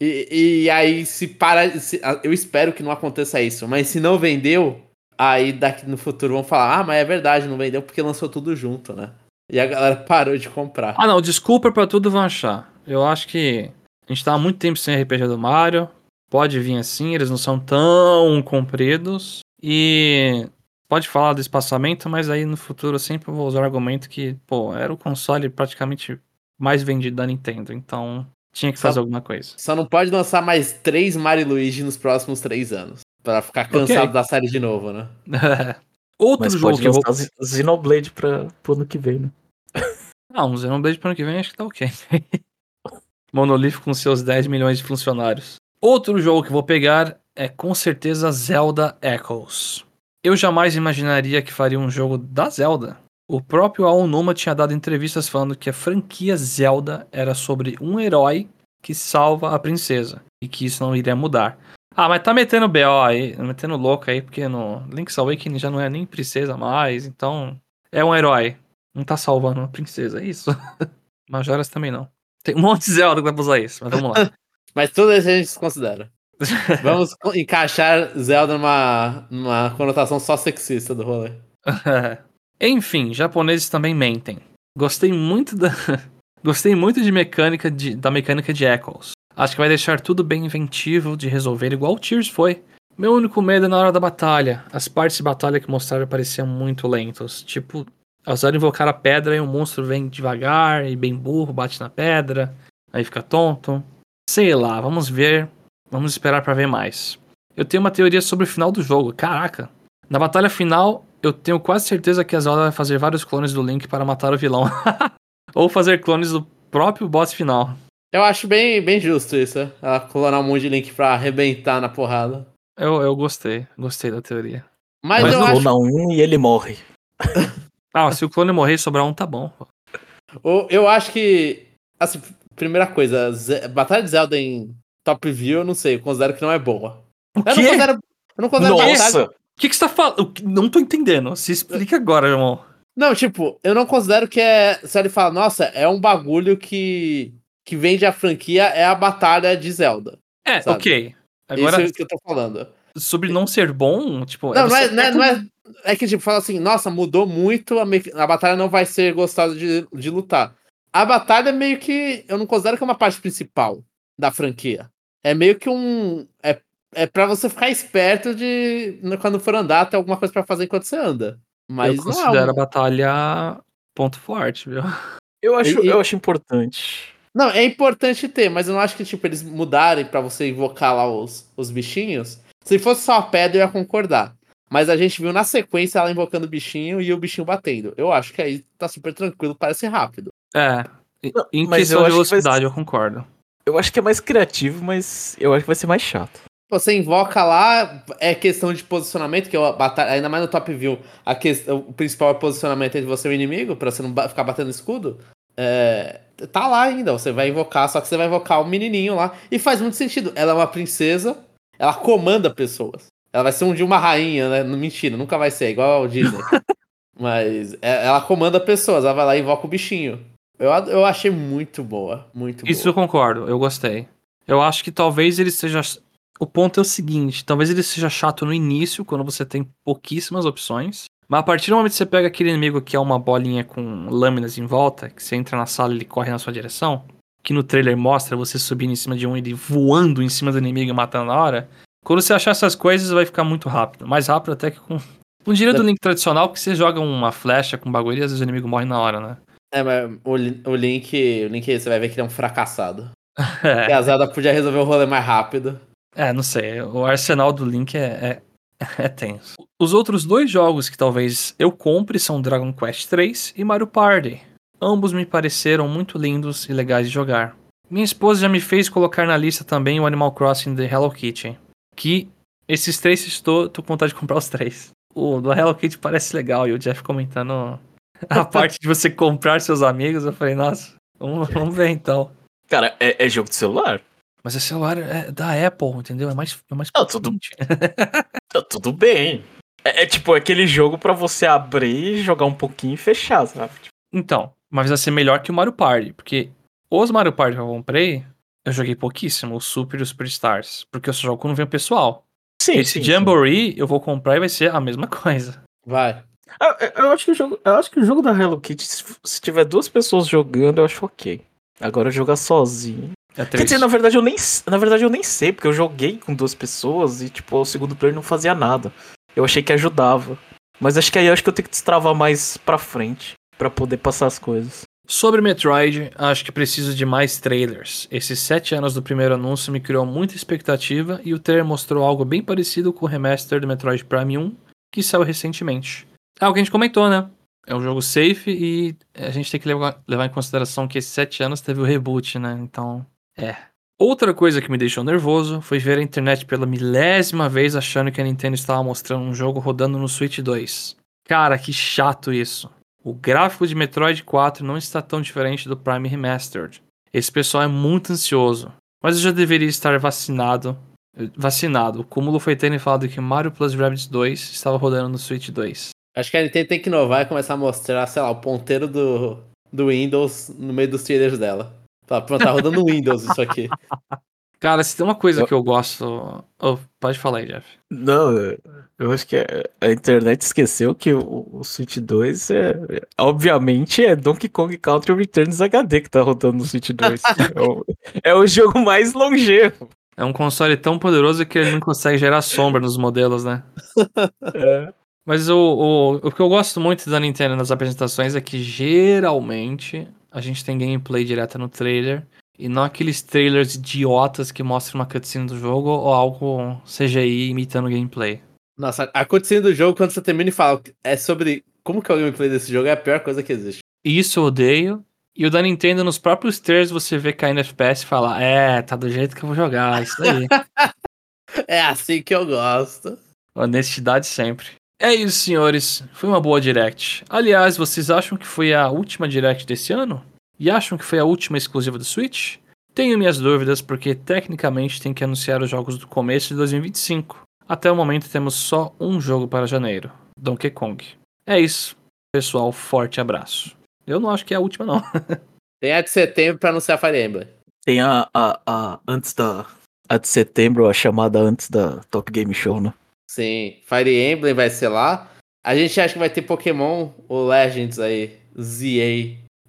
Speaker 2: E, e aí, se para. Se, eu espero que não aconteça isso, mas se não vendeu, aí daqui no futuro vão falar: ah, mas é verdade, não vendeu porque lançou tudo junto, né? E a galera parou de comprar.
Speaker 3: Ah, não, desculpa pra tudo vão achar. Eu acho que a gente tá há muito tempo sem R P G do Mario. Pode vir assim, eles não são tão compridos. E pode falar do espaçamento, mas aí no futuro eu sempre vou usar o argumento que, pô, era o console praticamente mais vendido da Nintendo. Então tinha que fazer
Speaker 2: Só-
Speaker 3: alguma coisa.
Speaker 2: Só não pode lançar mais três Mario e Luigi nos próximos três anos. Pra ficar cansado
Speaker 3: Ok.
Speaker 2: da série de novo, né?
Speaker 3: Outro
Speaker 1: Mas
Speaker 3: jogo
Speaker 1: pode
Speaker 3: que eu vou.
Speaker 1: lançar Z- Xenoblade pra, pro ano que vem, né?
Speaker 3: Ah, um Xenoblade pro ano que vem acho que tá ok. Monolith com seus dez milhões de funcionários. Outro jogo que vou pegar é com certeza Zelda Echoes. Eu jamais imaginaria que faria um jogo da Zelda. O próprio Aonuma tinha dado entrevistas falando que a franquia Zelda era sobre um herói que salva a princesa e que isso não iria mudar. Ah, mas tá metendo B O aí, metendo louco aí, porque no Link's Awakening já não é nem princesa mais, então é um herói. Não tá salvando uma princesa, é isso? Majoras também não. Tem um monte de Zelda que dá pra usar isso, mas vamos lá.
Speaker 2: Mas tudo isso a gente desconsidera. Vamos co- encaixar Zelda numa, numa conotação só sexista do rolê.
Speaker 3: Enfim, japoneses também mentem. Gostei muito da Gostei muito de mecânica de... da mecânica de Echoes. Acho que vai deixar tudo bem inventivo de resolver igual o Tears foi. Meu único medo é na hora da batalha. As partes de batalha que mostraram pareciam muito lentos. Tipo, ao usar invocar a pedra e o monstro vem devagar e bem burro, bate na pedra, aí fica tonto. Sei lá, vamos ver. Vamos esperar pra ver mais. Eu tenho uma teoria sobre o final do jogo. Caraca. Na batalha final, eu tenho quase certeza que a Zelda vai fazer vários clones do Link para matar o vilão. Ou fazer clones do próprio boss final.
Speaker 2: Eu acho bem, bem justo isso, né? Ela clonar um monte de Link pra arrebentar na porrada.
Speaker 3: Eu, eu gostei. Gostei da teoria.
Speaker 2: Mas,
Speaker 3: Mas
Speaker 2: eu
Speaker 3: não-
Speaker 2: acho.
Speaker 1: Clona um e ele morre.
Speaker 3: Ah, se o clone morrer e sobrar um, tá bom.
Speaker 2: Eu, eu acho que. Assim, primeira coisa, Ze- Batalha de Zelda em Top View, eu não sei, eu considero que não é boa.
Speaker 3: O
Speaker 2: Eu não
Speaker 3: quê?
Speaker 2: considero. Eu não considero batalha.
Speaker 1: Nossa!
Speaker 3: O que, que você tá falando? Não tô entendendo. Se explica agora, irmão.
Speaker 2: Não, tipo, eu não considero que é. Se ele fala, nossa, é um bagulho que. Que vende a franquia é a batalha de Zelda.
Speaker 3: É,
Speaker 2: Sabe?
Speaker 3: ok. Agora,
Speaker 2: Isso é que eu tô falando.
Speaker 3: sobre não ser bom, tipo...
Speaker 2: Não, não
Speaker 3: você
Speaker 2: é, não, é,
Speaker 3: aperta
Speaker 2: não
Speaker 3: um-
Speaker 2: é. É que, tipo, fala assim, nossa, mudou muito, a, me- a batalha não vai ser gostosa de, de lutar. A batalha é meio que... Eu não considero que é uma parte principal da franquia. É meio que um... É, é pra você ficar esperto de... Quando for andar, ter alguma coisa pra fazer enquanto você anda. Mas
Speaker 3: eu
Speaker 2: não é
Speaker 3: considero
Speaker 2: um...
Speaker 3: a batalha ponto forte, viu?
Speaker 1: Eu acho,
Speaker 2: E- e-
Speaker 1: eu acho importante.
Speaker 2: Não, é importante ter, mas eu não acho que, tipo, eles mudarem pra você invocar lá os, os bichinhos. Se fosse só a pedra, eu ia concordar. Mas a gente viu na sequência ela invocando o bichinho e o bichinho batendo. Eu acho que aí tá super tranquilo, parece rápido.
Speaker 3: É, e-
Speaker 1: Não,
Speaker 3: em
Speaker 1: mas
Speaker 3: questão
Speaker 1: eu
Speaker 3: de
Speaker 1: acho que vai
Speaker 3: velocidade, eu concordo.
Speaker 1: Eu acho que é mais criativo, mas eu acho que vai ser mais chato.
Speaker 2: Você invoca lá, é questão de posicionamento, que é a batalha, ainda mais no top view, a questão, o principal é o posicionamento entre você e o inimigo, pra você não ba- ficar batendo escudo. É, tá lá ainda, você vai invocar, só que você vai invocar o menininho lá. E faz muito sentido. Ela é uma princesa, ela comanda pessoas. Ela vai ser um dia uma rainha, né? Mentira, nunca vai ser, igual ao Disney. Mas é- ela comanda pessoas, ela vai lá e invoca o bichinho. Eu, a- eu achei muito boa, muito
Speaker 3: Isso eu
Speaker 2: boa.
Speaker 3: concordo, eu gostei. Eu acho que talvez ele seja. O ponto é o seguinte: talvez ele seja chato no início, quando você tem pouquíssimas opções. Mas a partir do momento que você pega aquele inimigo que é uma bolinha com lâminas em volta, que você entra na sala e ele corre na sua direção, que no trailer mostra você subindo em cima de um e ele voando em cima do inimigo e matando na hora. Quando você achar essas coisas, vai ficar muito rápido. Mais rápido até que com. Com dinheiro do Link tradicional, que você joga uma flecha com bagulho e às vezes o inimigo morre na hora, né?
Speaker 2: É, mas o, Lin- o Link, o Link você vai ver que ele é um fracassado. Que
Speaker 3: É,
Speaker 2: a Zelda podia resolver o rolê mais rápido.
Speaker 3: é, não sei. O arsenal do Link é, é, é tenso. Os outros dois jogos que talvez eu compre são Dragon Quest três e Mario Party. Ambos me pareceram muito lindos e legais de jogar. Minha esposa já me fez colocar na lista também o Animal Crossing The Hello Kitty. Que esses três estou, tô com vontade de comprar os três. O do Hello Kitty parece legal e o Jeff comentando a parte de você comprar seus amigos. Eu falei, nossa, vamos, vamos ver então.
Speaker 1: Cara, é, é jogo de celular?
Speaker 3: Mas esse celular é da Apple, entendeu? É mais, é mais
Speaker 1: Não, tudo-
Speaker 3: potente.
Speaker 1: Tá tudo bem. É, é tipo aquele jogo pra você abrir, jogar um pouquinho e fechar, sabe? Tipo,
Speaker 3: Então, mas vai ser melhor que o Mario Party, porque os Mario Party que eu comprei, eu joguei pouquíssimo, o Super e o Superstars, porque eu só jogo quando vem o pessoal.
Speaker 1: sim,
Speaker 3: Esse
Speaker 1: sim, sim.
Speaker 3: Jamboree eu vou comprar e vai ser a mesma coisa.
Speaker 2: Vai.
Speaker 1: Ah, Eu, eu acho que o jogo, eu acho que o jogo da Hello Kitty, se, se tiver duas pessoas jogando, eu acho ok. Agora jogar sozinho.
Speaker 3: É
Speaker 1: Quer dizer,
Speaker 3: triste.
Speaker 1: na verdade eu nem, na verdade eu nem sei, porque eu joguei com duas pessoas e tipo, o segundo player não fazia nada. Eu achei que ajudava. Mas acho que aí eu acho que eu tenho que destravar mais pra frente pra poder passar as coisas.
Speaker 3: Sobre Metroid, acho que preciso de mais trailers. Esses sete anos do primeiro anúncio me criou muita expectativa e o trailer mostrou algo bem parecido com o remaster do Metroid Prime um, que saiu recentemente. É algo que a gente comentou, né? É um jogo safe e a gente tem que levar, levar em consideração que esses sete anos teve o reboot, né? Então, é. Outra coisa que me deixou nervoso foi ver a internet pela milésima vez achando que a Nintendo estava mostrando um jogo rodando no Switch dois. Cara, que chato isso. O gráfico de Metroid quatro não está tão diferente do Prime Remastered. Esse pessoal é muito ansioso. Mas eu já deveria estar vacinado. Vacinado. O cúmulo foi terem falado que Mario Plus Rabbids dois estava rodando no Switch dois.
Speaker 2: Acho que a Nintendo tem que inovar e começar a mostrar, sei lá, o ponteiro do, do Windows no meio dos trailers dela. Fala, pronto, tá rodando Windows isso aqui.
Speaker 3: Cara, se tem uma coisa
Speaker 1: Eu-
Speaker 3: que eu gosto... Oh, pode falar aí, Jeff.
Speaker 1: Não, eu acho que a internet esqueceu que o, o Switch dois é. Obviamente é Donkey Kong Country Returns H D que tá rodando no Switch dois. é, o, é o jogo mais longevo.
Speaker 3: É um console tão poderoso que ele não consegue gerar sombra nos modelos, né?
Speaker 1: É.
Speaker 3: Mas o, o, o que eu gosto muito da Nintendo nas apresentações é que geralmente a gente tem gameplay direta no trailer e não aqueles trailers idiotas que mostram uma cutscene do jogo ou algo C G I imitando gameplay.
Speaker 2: Nossa, a cutscene do jogo, quando você termina e fala é sobre como que é o gameplay desse jogo, é a pior coisa que existe.
Speaker 3: Isso eu odeio. E o da Nintendo, nos próprios trailers, você vê caindo F P S e fala, é, tá do jeito que eu vou jogar, isso aí.
Speaker 2: É assim que eu gosto.
Speaker 3: Honestidade sempre. É isso, senhores. Foi uma boa Direct. Aliás, vocês acham que foi a última Direct desse ano? E acham que foi a última exclusiva do Switch? Tenho minhas dúvidas, porque tecnicamente tem que anunciar os jogos do começo de dois mil e vinte e cinco. Até o momento temos só um jogo para janeiro, Donkey Kong. É isso. Pessoal, forte abraço. Eu não acho que é a última, não.
Speaker 2: Tem a de setembro pra anunciar Fire Emblem.
Speaker 1: Tem a, a, a. Antes da. A de setembro, a chamada antes da Top Game Show, né?
Speaker 2: Sim, Fire Emblem vai ser lá. A gente acha que vai ter Pokémon ou Legends aí, Z A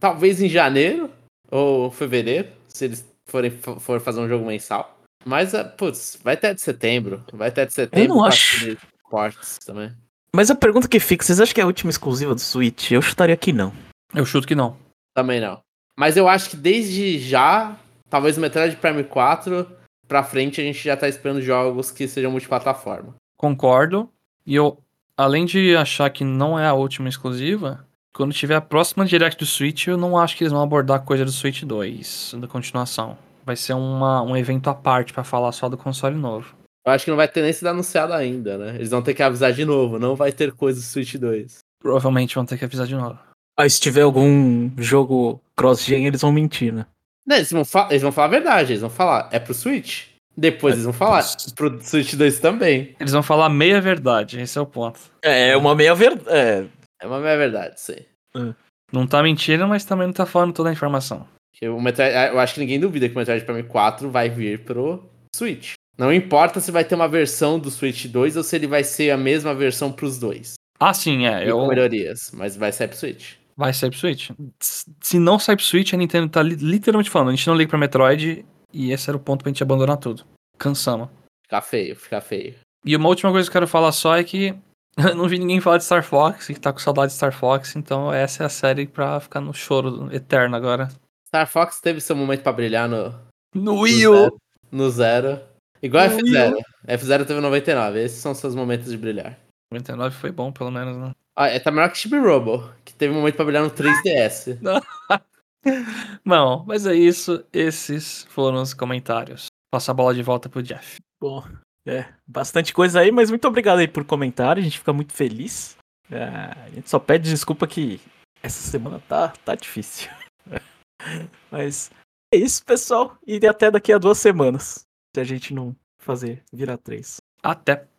Speaker 2: talvez em janeiro ou fevereiro, se eles forem for fazer um jogo mensal. Mas, putz, vai até de setembro. Vai até de setembro.
Speaker 1: Eu não acho.
Speaker 2: Ports também.
Speaker 1: Mas a pergunta que fica, vocês acham que é a última exclusiva do Switch? Eu chutaria que não.
Speaker 3: Eu chuto que não.
Speaker 2: Também não. Mas eu acho que desde já, talvez o Metroid Prime quatro pra frente, a gente já tá esperando jogos que sejam multiplataforma.
Speaker 3: Concordo. E eu, além de achar que não é a última exclusiva, quando tiver a próxima Direct do Switch, eu não acho que eles vão abordar coisa do Switch dois, da continuação. Vai ser uma, um evento à parte pra falar só do console novo.
Speaker 2: Eu acho que não vai ter nem sido anunciado ainda, né? Eles vão ter que avisar de novo, não vai ter coisa do Switch dois.
Speaker 3: Provavelmente vão ter que avisar de novo.
Speaker 1: Ah, se tiver algum jogo cross-gen, eles vão mentir, né?
Speaker 2: Não, eles vão, fa- eles vão falar a verdade, eles vão falar, é pro Switch. Depois
Speaker 1: É,
Speaker 2: eles vão falar, pro Switch dois também.
Speaker 3: Eles vão falar meia verdade, esse é o ponto.
Speaker 1: É, uma meia verdade. É.
Speaker 2: É uma meia verdade, isso aí.
Speaker 3: Não tá mentindo, mas também não tá falando toda a informação.
Speaker 2: Que o Metroid, eu acho que ninguém duvida que o Metroid Prime quatro vai vir pro Switch. Não importa se vai ter uma versão do Switch dois ou se ele vai ser a mesma versão pros dois.
Speaker 3: Ah, sim, é.
Speaker 2: E
Speaker 3: Eu...
Speaker 2: com melhorias, mas vai sair pro Switch.
Speaker 3: Vai sair pro Switch. Se não sair pro Switch, a Nintendo tá li- literalmente falando, a gente não liga pra Metroid e esse era o ponto pra gente abandonar tudo. Cansamos.
Speaker 2: Ficar feio, ficar feio.
Speaker 3: E uma última coisa que eu quero falar só é que eu não vi ninguém falar de Star Fox e que tá com saudade de Star Fox, então essa é a série pra ficar no choro eterno agora.
Speaker 2: Star Fox teve seu momento pra brilhar no,
Speaker 3: No
Speaker 2: Wii U. No Zero. Igual
Speaker 3: No
Speaker 2: F zero. F zero teve noventa e nove. Esses são seus momentos de brilhar.
Speaker 3: noventa e nove foi bom, pelo menos, né?
Speaker 2: Ah, é, tá melhor que Chibi Robo, que teve um momento pra brilhar no três D S.
Speaker 3: Não, mas é isso. Esses foram os comentários. Passa a bola de volta pro Jeff.
Speaker 1: Bom, é, bastante coisa aí, mas muito obrigado aí por comentário, a gente fica muito feliz. É, a gente só pede desculpa que essa semana tá, tá difícil. Mas é isso, pessoal, e até daqui a duas semanas, se a gente não fazer virar três.
Speaker 3: Até.